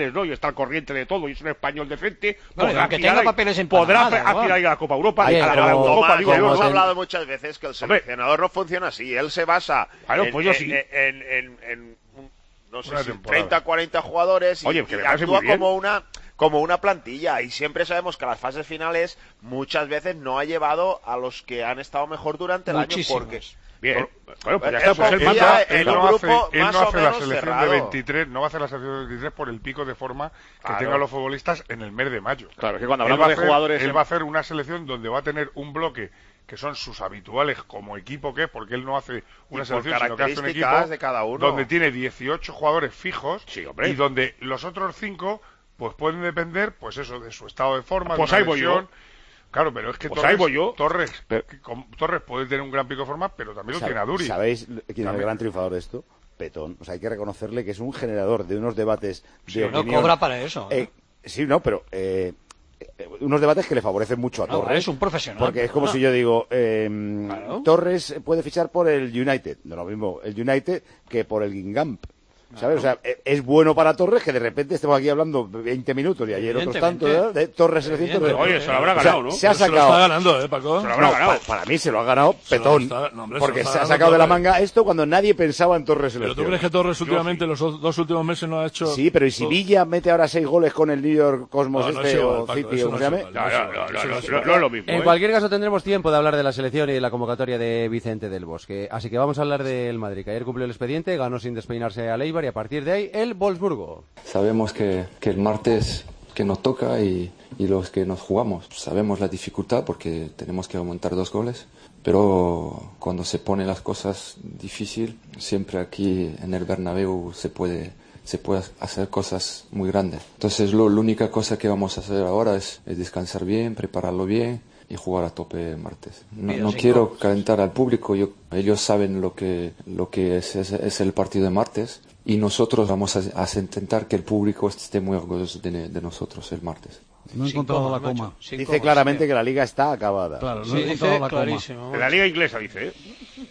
papeles, ¿no? Y está al corriente de todo y es un español decente, bueno, podrá que aspirar tenga ahí, papeles en podrá Panamá, aspirar a ir a la Copa Europa, Ay, a la, pero, a la Tomás, Copa Liga de hemos Oro. hablado muchas veces que el seleccionador no funciona así. Él se basa Claro, en, pues yo en, sí. en, en, en, en, no sé Una si temporada. treinta, cuarenta jugadores y, Oye, que y me parece actúa muy bien. como una como una plantilla, y siempre sabemos que las fases finales muchas veces no ha llevado a los que han estado mejor durante el Muchísimos. año, porque Bien, bueno, pues ya él está, pues él confía manda, en él un no grupo hace, él más no o hace la menos selección cerrado. de veintitrés, no va a hacer la selección de veintitrés por el pico de forma que Claro. tengan los futbolistas en el mes de mayo. Claro, es que cuando Él hablamos va a de hacer- jugadores... Él va a hacer una selección donde va a tener un bloque que son sus habituales como equipo que es, porque él no hace una Y por selección, sino que hace un características equipo de cada uno. donde tiene dieciocho jugadores fijos Sí, hombre. y donde los otros cinco pues pueden depender, pues eso, de su estado de forma, Pues de una ahí voy yo. lesión. Claro, pero es que Pues Torres, ahí voy yo. Torres, Pero- que con- Torres puede tener un gran pico de forma, pero también lo Sabe- tiene a Duri. ¿Sabéis quién es el También. gran triunfador de esto? Petón. O sea, hay que reconocerle que es un generador de unos debates de Sí, no opinión. cobra para eso, ¿eh? Eh, sí, no, pero eh, eh, unos debates que le favorecen mucho a No, Torres. es un profesional. Porque es como Ah. si yo digo, eh, Claro. Torres puede fichar por el United. No lo mismo el United que por el Guingamp. ¿Sabes? O sea, eh, es bueno para Torres que de repente estemos aquí hablando veinte minutos y ayer otros tantos, Evidentemente. ¿verdad? De Torres selección Torres. Oye, se lo habrá O sea, ganado, ¿no? Se ha Se lo sacado. está ganando, ¿eh, Paco? Se lo habrá No, ganado. pa- para mí se lo ha ganado Se lo Petón. está- no, hombre, se porque lo está se ha ganando sacado de la Torres. manga esto cuando nadie pensaba en Torres ¿Pero tú selección. crees que Torres últimamente, los o- dos últimos meses, no ha hecho...? Sí, pero ¿y si Villa mete ahora seis goles con el New York Cosmos No, no es este igual, o Paco, City eso o no como se es llame? igual, No, eso no, no, no, eso no, no no, es no, igual. no es lo mismo. En ¿eh? cualquier caso tendremos tiempo de hablar de la selección y de la convocatoria de Vicente del Bosque. Así que vamos a hablar del Madrid, que ayer cumplió el expediente, ganó sin despeinarse a Eibar y a partir de ahí el Wolfsburgo. Sabemos que, que el martes que nos toca y, y los que nos jugamos. Sabemos la dificultad porque tenemos que aumentar dos goles, pero cuando se ponen las cosas difícil, siempre aquí en el Bernabéu se puede, se puede hacer cosas muy grandes. Entonces lo, la única cosa que vamos a hacer ahora es, es descansar bien, prepararlo bien y jugar a tope el martes. No, Bien, no sí, quiero ¿no? calentar al público, yo, ellos saben lo que, lo que es, es, es el partido de martes y nosotros vamos a, a intentar que el público esté muy orgulloso de, de nosotros el martes. No he Sin encontrado coma, la coma. macho, sin Dice coma, claramente sí. que la liga está acabada. Claro, no Sí, he encontrado dice la coma. clarísimo. De la Liga Inglesa, dice, ¿eh?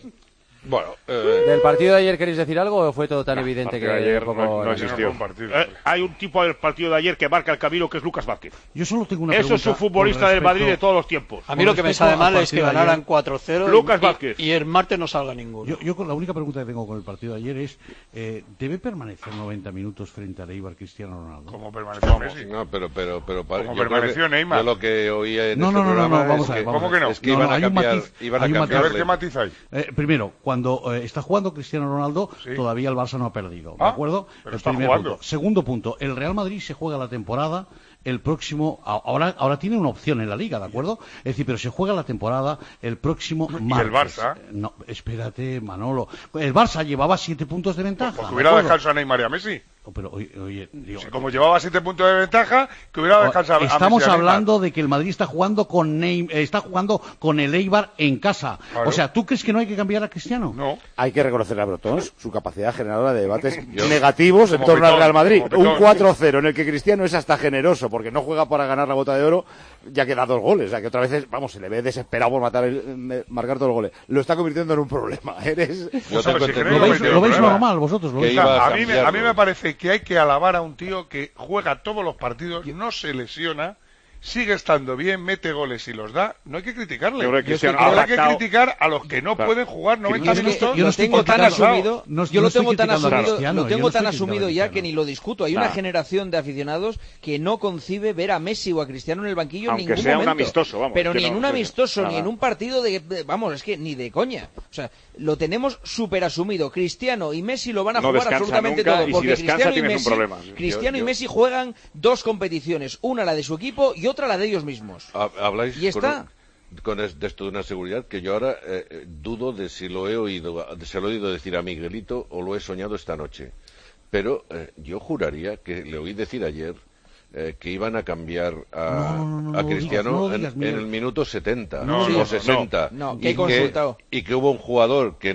Bueno, eh, ¿Del partido de ayer queréis decir algo o fue todo tan No, evidente que partido de ayer poco no- no era? existió. Buen partido. Eh, hay un tipo del partido de ayer que marca el camino, que es Lucas Vázquez. Yo solo tengo una Eso pregunta. es un futbolista con del Madrid de respecto- todos los tiempos. A mí Con lo que me respecto sabe al mal es que partido de ganaran ayer, cuatro cero y- Lucas y, Vázquez. y el martes no salga ninguno. Yo, yo con la única pregunta que tengo con el partido de ayer es, eh, ¿debe permanecer noventa minutos frente a Eibar Cristiano Ronaldo? Como permaneció Messi. no, pero, pero, pero, para- Como yo creo permaneció que- Neymar. Yo lo que oía en No, este no, no, no, programa no, vamos es a ver, que, vamos ¿Cómo que no? es que No, iban no, a hay un cambiar, matiz, iban hay a un matiz. A ver cambiarle. qué matiz hay. Eh, primero, cuando eh, está jugando Cristiano Ronaldo, Sí. todavía el Barça no ha perdido, ¿de Ah, acuerdo? pero El está primer jugando. punto. Segundo punto, el Real Madrid se juega la temporada el próximo, a- ahora, ahora tiene una opción en la Liga, ¿de acuerdo? Es decir, pero se juega la temporada el próximo martes. el Barça? Eh, No, espérate, Manolo. El Barça llevaba siete puntos de ventaja. Porque ¿de hubiera acuerdo? descansado a Neymar y a Messi. Oh, Pero, oye, oye, digo, Si como llevaba siete puntos de ventaja, que hubiera descansado a Messi. Estamos y a Neymar. hablando de que el Madrid está jugando con Neym- eh, está jugando con el Eibar en casa. Claro. O sea, ¿tú crees que no hay que cambiar a Cristiano? No. Hay que reconocerle a Brotons su capacidad generadora de debates Yo- negativos en como torno al Petón, Real Madrid. como Petón. Un cuatro cero en el que Cristiano es hasta generoso porque no juega para ganar la bota de oro, ya que da dos goles. O sea, que otra vez, es- vamos, se le ve desesperado por matar el- me- marcar todos los goles. Lo está convirtiendo en un problema. Eres... Yo Hombre, tengo si entendido creo ¿Lo que veis, metió lo veis problema. normal vosotros? ¿Lo Que veis? iba a A mí, me, a mí cambiarlo. me parece que hay que alabar a un tío que juega todos los partidos, no se lesiona, sigue estando bien, mete goles y los da. No hay que criticarle. Yo creo que Cristiano Ahora ha hay que pactado- criticar a los que no Claro. pueden jugar noventa Yo es que minutos. yo no lo estoy tengo tan criticando- asumido, no- yo no lo estoy tengo tan criticando a asumido, Cristiano, lo yo tengo no estoy tan criticando a asumido ya Cristiano. que ni lo discuto. Hay una Claro. generación de aficionados que no concibe ver a Messi o a Cristiano en el banquillo en Aunque ningún sea un momento. amistoso, vamos, Pero que ni en no, un sí, amistoso, ni nada. en un partido de, de- vamos, es que ni de coña. O sea, lo tenemos súper asumido. Cristiano y Messi lo van a No jugar descansa absolutamente nunca, todo. y si Porque descansa Cristiano y tienes un Messi, problema. Cristiano Yo- y yo- Messi juegan dos competiciones, una la de su equipo y otra la de ellos mismos. Ha- Habláis Y con, está. con es- de esto de una seguridad que yo ahora eh, eh, dudo de si lo he oído, se lo he oído decir a Miguelito o lo he soñado esta noche. Pero eh, yo juraría que le oí decir ayer eh, que iban a cambiar a, No, no, no, a no lo Cristiano digas, no lo en- digas, en, Miguel. el minuto setenta No, o no, sesenta. no, no, y que he consultado. y que hubo un jugador que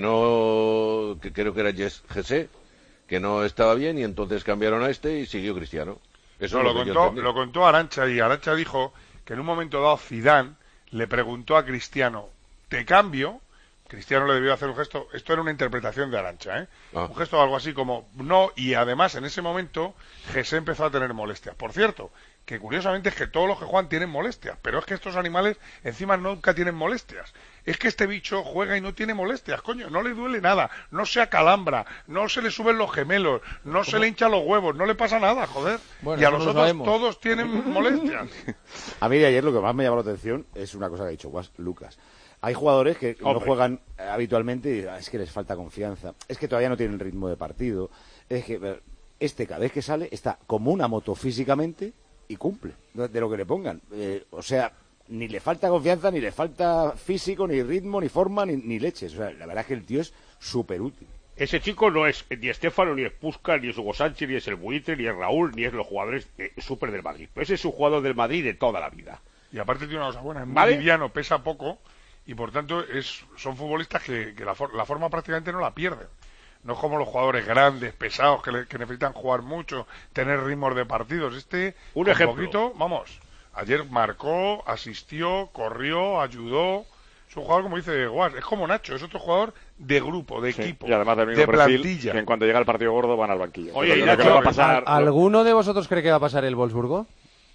no, que creo que era Jess Gese, que no estaba bien y entonces cambiaron a este y siguió Cristiano. Eso No, es lo, que yo contó, entendí. lo contó Arancha y Arancha dijo que en un momento dado Zidane le preguntó a Cristiano, te cambio, Cristiano le debió hacer un gesto, esto era una interpretación de Arantxa, ¿eh? Ah. Un gesto algo así como no, y además en ese momento Jesse empezó a tener molestias. Por cierto, que curiosamente es que todos los que juegan tienen molestias, pero es que estos animales encima nunca tienen molestias. Es que este bicho juega y no tiene molestias, coño, no le duele nada, no se acalambra, no se le suben los gemelos, no ¿Cómo? se le hinchan los huevos, no le pasa nada, joder. Bueno, y a los otros sabemos. Todos tienen molestias. A mí de ayer lo que más me llamó la atención es una cosa que ha dicho Lucas. Hay jugadores que Hombre. no juegan habitualmente y es que les falta confianza, es que todavía no tienen ritmo de partido, es que este cada vez que sale está como una moto físicamente y cumple de lo que le pongan. Eh, o sea, ni le falta confianza, ni le falta físico, ni ritmo, ni forma, ni, ni leches. O sea, la verdad es que el tío es súper útil. Ese chico no es ni Estefano, ni es Puskás, ni es Hugo Sánchez, ni es el Buitre, ni es Raúl, ni es los jugadores eh, súper del Madrid. Pero ese es un jugador del Madrid de toda la vida. Y aparte tiene una cosa buena, es muy ¿Vale? liviano, pesa poco y por tanto es, son futbolistas que, que la, for, la forma prácticamente no la pierden. No es como los jugadores grandes, pesados, que, le, que necesitan jugar mucho, tener ritmos de partidos. Este, un ejemplo. Poquito, vamos, ayer marcó, asistió, corrió, ayudó. Es un jugador, como dice Guas, es como Nacho, es otro jugador de grupo, de sí, equipo, y además del mismo de perfil, plantilla. Que en cuanto llega el partido gordo van al banquillo. Oye, ¿y Nacho, va a pasar? ¿Alguno de vosotros cree que va a pasar el Wolfsburgo?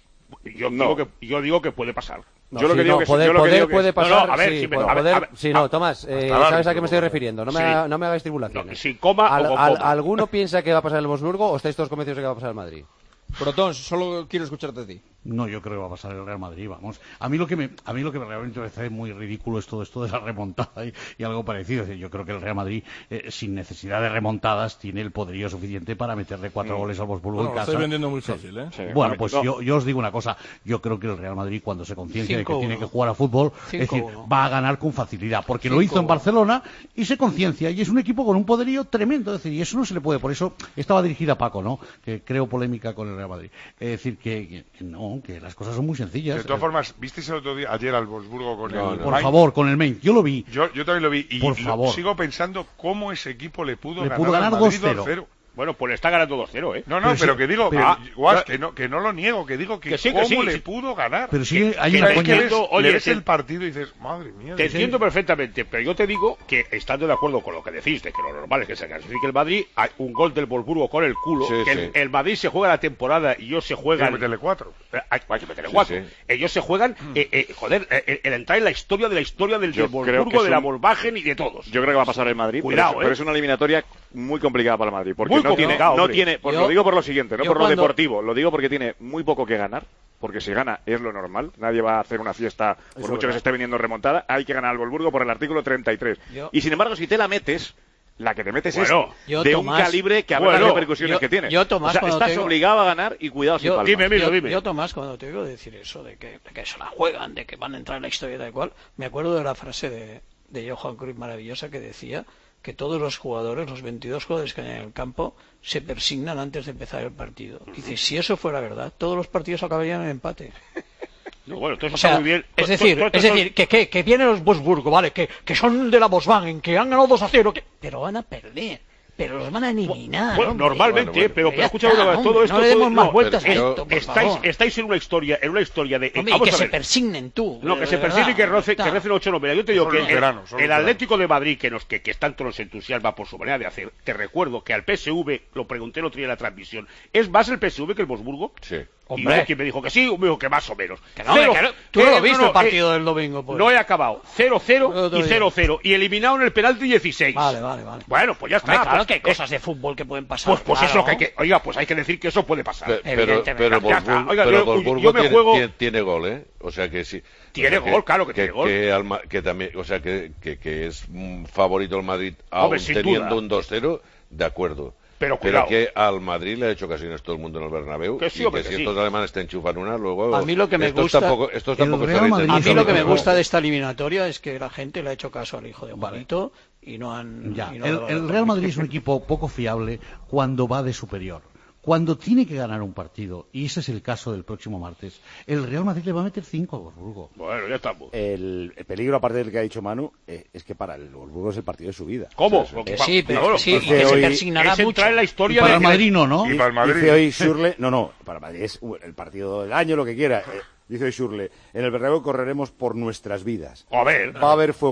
Yo, no. digo que, yo digo que puede pasar. No, yo lo que sí, digo no, que poder, yo lo poder que digo que puede pasar. No, no, a ver, sí, si me, poder, a ver, a ver, sí, no, Tomás, eh, ¿sabes a qué me estoy refiriendo? No me, sí. haga, no me hagáis tribulaciones. No, sin coma al, o con al, coma. ¿Alguno piensa que va a pasar el Wolfsburgo o estáis todos convencidos de que va a pasar el Madrid? Protón, solo quiero escucharte a ti. No, yo creo que va a pasar el Real Madrid, vamos. A mí lo que me, a mí lo que realmente me parece muy ridículo es todo esto de la remontada y, y algo parecido. Es decir, yo creo que el Real Madrid, eh, sin necesidad de remontadas, tiene el poderío suficiente para meterle cuatro mm. goles al Wolfsburgo bueno, en casa. Lo estoy vendiendo muy fácil, ¿eh? Sí. Bueno, pues no. yo, yo os digo una cosa. Yo creo que el Real Madrid, cuando se conciencia de que tiene que jugar a fútbol, Cinco, es decir, uno. va a ganar con facilidad, porque Cinco, lo hizo en Barcelona y se conciencia y es un equipo con un poderío tremendo. Es decir, y eso no se le puede. Por eso estaba dirigida a Paco, ¿no? Que creo polémica con el Real Madrid. Es decir, que, que, que no, que las cosas son muy sencillas. De todas formas, ¿visteis el otro día, ayer al Wolfsburgo con no, el no. Por Mainz? favor, con el Mainz, yo lo vi. Yo, yo también lo vi y Por lo, favor. sigo pensando cómo ese equipo le pudo le ganar, pudo ganar al Madrid dos cero. Bueno, pues le está ganando dos cero, ¿eh? No, no, pero, pero sí, que digo, pero, que, guas, que, no, que no lo niego, que digo que, que sí, cómo que sí, le sí. pudo ganar. Pero sí, que, hay que, una que coña. ves, Oye, le ves te, el partido y dices, madre mía. Te entiendo sí. perfectamente, pero yo te digo que, estando de acuerdo con lo que decís, de que lo normal es que se clasifique el Madrid, hay un gol del Wolfsburgo con el culo, sí, que sí. El, el Madrid se juega la temporada y ellos se juegan... Hay que meterle cuatro. Hay, hay que meterle sí, cuatro. Sí. Ellos se juegan, Mm. eh, eh, joder, eh, el entrar en la historia de la historia del, del Wolfsburgo, de la Volkswagen y de todos. Yo creo que va a pasar el Madrid, Cuidado, pero, eh. pero es una eliminatoria muy complicada para el Madrid, porque muy no tiene, no tiene, pues yo, lo digo por lo siguiente, no por cuando... lo deportivo, lo digo porque tiene muy poco que ganar, porque si gana es lo normal, nadie va a hacer una fiesta, por Eso mucho que se esté viniendo remontada, hay que ganar al Wolfsburgo por el artículo treinta y tres. Yo... Y sin embargo, si te la metes, la que te metes bueno, es yo, de Tomás, un calibre que a ver bueno, las repercusiones yo, que tiene. Yo, Tomás, o sea, estás digo... obligado a ganar y cuidado yo, sin dime, dime, yo, dime. yo, Tomás, cuando te oigo decir eso, de que, de que se la juegan, de que van a entrar en la historia de cual, me acuerdo de la frase de, de Johan Cruyff maravillosa que decía que todos los jugadores, los veintidós jugadores que hay en el campo, se persignan antes de empezar el partido. Dice, si eso fuera verdad, todos los partidos acabarían en empate. No, bueno, entonces o sea, está muy bien. Es decir, todo, todo, es decir que, que, que vienen los Wolfsburgo, ¿vale? Que, que son de la Volkswagen, que han ganado dos a cero, que... pero van a perder. Pero los van a eliminar. Bueno, hombre. normalmente, bueno, bueno, pero, pero escucha una vez, todo esto. No le demos todo, más no, vueltas a esto, por estáis, favor. estáis en una historia, en una historia de. Hombre, vamos y que a ver. se persignen tú. No, que se persignen y que roce, que recen ocho no. Mira, yo te digo son que los el, veranos, el Atlético de Madrid, que nos que, que tanto nos entusiasma por su manera de hacer, te recuerdo que al P S V, lo pregunté el otro día en la transmisión, ¿es más el P S V que el Wolfsburgo? Sí. Y no, quien me dijo que sí, me dijo que más o menos. Que no, cero, que no, tú no lo viste no, no, el partido eh, del domingo. Pues. No he acabado. cero cero y cero cero. Y eliminado en el penalti dieciséis. Vale, vale, vale. Bueno, pues ya está. Hombre, claro pues, que hay eh, cosas de fútbol que pueden pasar. Pues, pues claro. eso es lo que hay que... Oiga, pues hay que decir que eso puede pasar. Pero, pero, pero Wolfsburgo, Oiga, pero yo, Wolfsburgo yo me tiene, juego... tiene, tiene gol, ¿eh? O sea que sí. Tiene o sea, gol, que, claro que, que tiene gol. Que, al, que también, o sea que, que, que es un favorito el Madrid, aún Hombre, teniendo duda. un dos cero, de acuerdo. Pero, pero que al Madrid le ha hecho ocasiones todo el mundo en el Bernabéu que sí, y que, que si sí. estos alemanes te enchufan una, luego a mí lo que me estos gusta tampoco, estos tampoco Madrid, a mí lo que me gusta de esta eliminatoria es que la gente le ha hecho caso al hijo de Juanito vale. y no han ya. Y no el, el Real Madrid es un equipo poco fiable cuando va de superior. Cuando tiene que ganar un partido, y ese es el caso del próximo martes, el Real Madrid le va a meter cinco a Wolfsburgo. Bueno, ya estamos. El, el peligro, aparte del que ha dicho Manu, eh, es que para el Wolfsburgo es el partido de su vida. ¿Cómo? O sea, que sí, pero sí, y que hoy, se persignará es mucho. En la historia y para de... el Madrid no, ¿no? Y para el Madrid. Dice hoy Schürrle, no, no, para el Madrid es el partido del año, lo que quiera. Eh, dice hoy Schürrle, en el Bernabéu correremos por nuestras vidas. A ver. Va a haber fuego.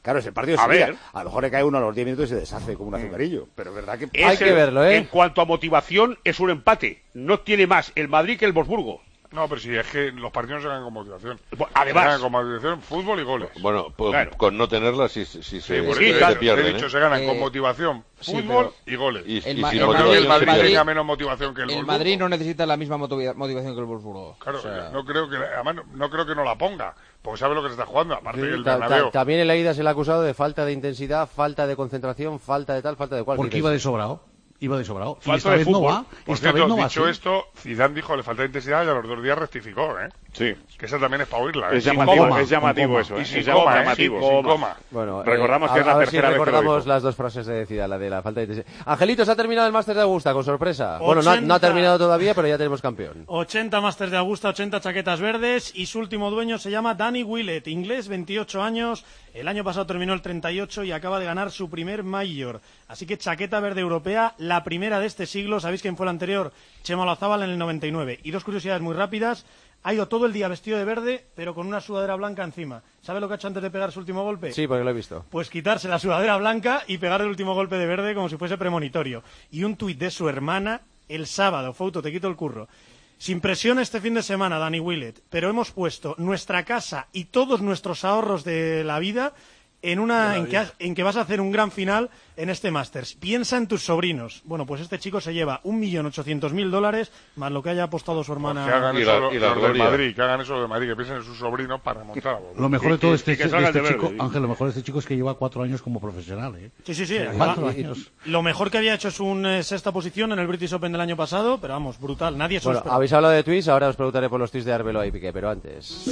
Claro, ese partido A sería, ver. a lo mejor le cae uno a los diez minutos y se deshace como un azucarillo. Pero es verdad que Es Hay que el- verlo, ¿eh? En cuanto a motivación, es un empate. No tiene más el Madrid que el Wolfsburgo. No, pero si es que los partidos se ganan con motivación. Además. Se ganan con motivación, fútbol y goles. Bueno, po- Claro. con no tenerla si, si se, Sí, por se- eso se he pierden. dicho, ¿eh? se ganan con Eh, motivación, sí, fútbol pero y goles. Y- El y Ma- sin el no creo que el Madrid- Madrid Madrid- tenga menos motivación que el El Wolfsburgo. Madrid no necesita la misma motiva- motivación que el Wolfsburgo. Claro, O sea, no creo que, además, no, no creo que no la ponga, porque sabe lo que se está jugando. Aparte Sí, que el ta- ta- Bernabéu. también en la ida se le ha acusado de falta de intensidad, falta de concentración, falta de tal, falta de cual. Porque Dices, iba de sobrado. Iba de sobrado. Y Falta esta de vez fútbol. no va. Por Esta cierto, vez no va dicho así. esto, Zidane dijo le falta intensidad y a los dos días rectificó, ¿eh? Sí. Que esa también es para oírla, ¿eh? Es Sin llamativo, coma. es llamativo Con coma. eso, ¿eh? Y sin Es llama- coma, ¿eh? llamativo. Sin coma. Bueno, Recordamos eh, que es a- la a ver si tercera vez que lo recordamos dijo. las dos frases de Zidane, la de la falta de intensidad. Angelito, se ha terminado el máster de Augusta, con sorpresa. Bueno, no, ha- no ha ochenta. terminado todavía, pero ya tenemos campeón. ochenta Masters de Augusta, ochenta chaquetas verdes y su último dueño se llama Danny Willett, inglés, veintiocho años. El año pasado terminó el treinta y ocho y acaba de ganar su primer Major. Así que chaqueta verde europea, la primera de este siglo. ¿Sabéis quién fue la anterior? Chema Olazábal en el noventa y nueve. Y dos curiosidades muy rápidas. Ha ido todo el día vestido de verde, pero con una sudadera blanca encima. ¿Sabe lo que ha hecho antes de pegar su último golpe? Sí, porque lo he visto. Pues quitarse la sudadera blanca y pegar el último golpe de verde como si fuese premonitorio. Y un tuit de su hermana el sábado, Fouto, te quito el curro. Sin presión este fin de semana, Danny Willett, pero hemos puesto nuestra casa y todos nuestros ahorros de la vida en una en que, has- en que vas a hacer un gran final en este Masters. Piensa en tus sobrinos. Bueno, pues este chico se lleva un millón ochocientos mil dólares más lo que haya apostado su hermana. Que hagan Y eso la- los y la los del gloria. Madrid, que hagan eso los de Madrid, que piensen en sus sobrinos para remontar a Bobo. Lo mejor de todo Y- este, y que de salga este de verde, chico, sí. Ángel, lo mejor de este chico es que lleva cuatro años como profesional, ¿eh? Sí, sí, sí. Cuatro Va- años. Lo mejor que había hecho es una sexta posición en el British Open del año pasado, pero vamos, brutal. Nadie se lo Bueno, esperaba. habéis hablado de tweets, ahora os preguntaré por los tweets de Arbeloa y Piqué, pero antes.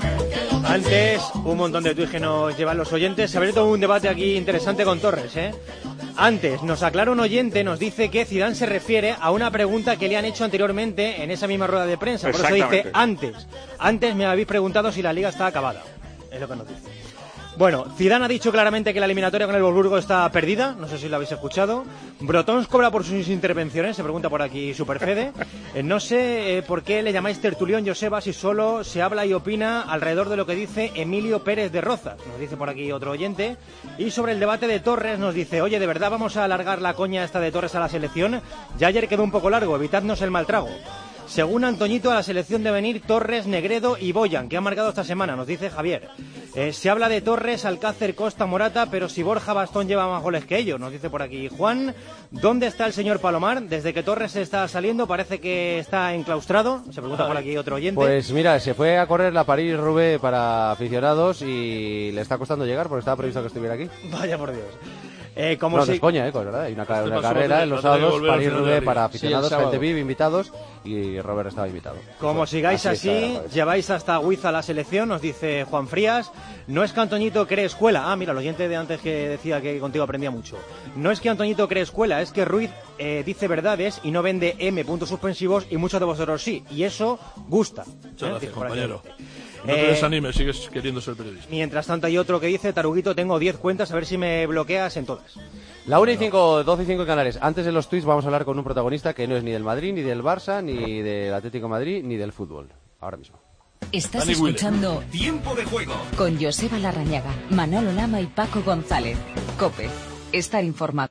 Antes, un montón de tweets que nos llevan los oyentes. Se abrió todo un debate aquí interesante con Torres, ¿eh? Antes, nos aclara un oyente, nos dice que Zidane se refiere a una pregunta que le han hecho anteriormente en esa misma rueda de prensa. Por eso dice Exactamente. antes. Antes me habéis preguntado si la liga está acabada. Es lo que nos dice. Bueno, Zidane ha dicho claramente que la eliminatoria con el Wolfsburgo está perdida, no sé si lo habéis escuchado. Brotons cobra por sus intervenciones, se pregunta por aquí Superfede. Eh, no sé eh, por qué le llamáis tertulión, Joseba, si solo se habla y opina alrededor de lo que dice Emilio Pérez de Rozas, nos dice por aquí otro oyente. Y sobre el debate de Torres nos dice, oye, ¿de verdad vamos a alargar la coña esta de Torres a la selección? Ya ayer quedó un poco largo, evitadnos el mal trago. Según Antoñito, a la selección de venir Torres, Negredo y Boyan, que han marcado esta semana, nos dice Javier. Eh, se habla de Torres, Alcácer, Costa, Morata, pero si Borja Bastón lleva más goles que ellos, nos dice por aquí Juan. ¿Dónde está el señor Palomar? Desde que Torres está saliendo parece que está enclaustrado. Se pregunta por aquí otro oyente. Pues mira, se fue a correr la París-Roubaix para aficionados y le está costando llegar porque estaba previsto que estuviera aquí. Vaya por Dios. Eh, como no, si... no es coña, ¿eh? Pues, ¿verdad? Hay una, ca- Este una pasó carrera otro- en los otro día sábados, volver al final de París-Roubaix abril. para Sí, el aficionados, sábado. gente V I P invitados y Robert estaba invitado. Como Pues, sigáis así, está, joder. lleváis hasta Huiza la selección, nos dice Juan Frías. No es que Antoñito cree escuela. Ah, mira, el oyente de antes que decía que contigo aprendía mucho. No es que Antoñito cree escuela, es que Ruiz eh, dice verdades y no vende M puntos suspensivos y muchos de vosotros sí. Y eso gusta. Muchas ¿eh? gracias, Dice por aquí. compañero. No te Eh, desanimes, sigues queriendo ser periodista. Mientras tanto hay otro que dice, Taruguito, tengo diez cuentas, a ver si me bloqueas en todas. La una y cinco, doce y cinco en Canales. Antes de los tweets vamos a hablar con un protagonista que no es ni del Madrid, ni del Barça, ni del Atlético de Madrid, ni del fútbol. Ahora mismo. Estás Dani Willett. escuchando Tiempo de juego. con Joseba Larrañaga, Manolo Lama y Paco González. COPE. Estar informado.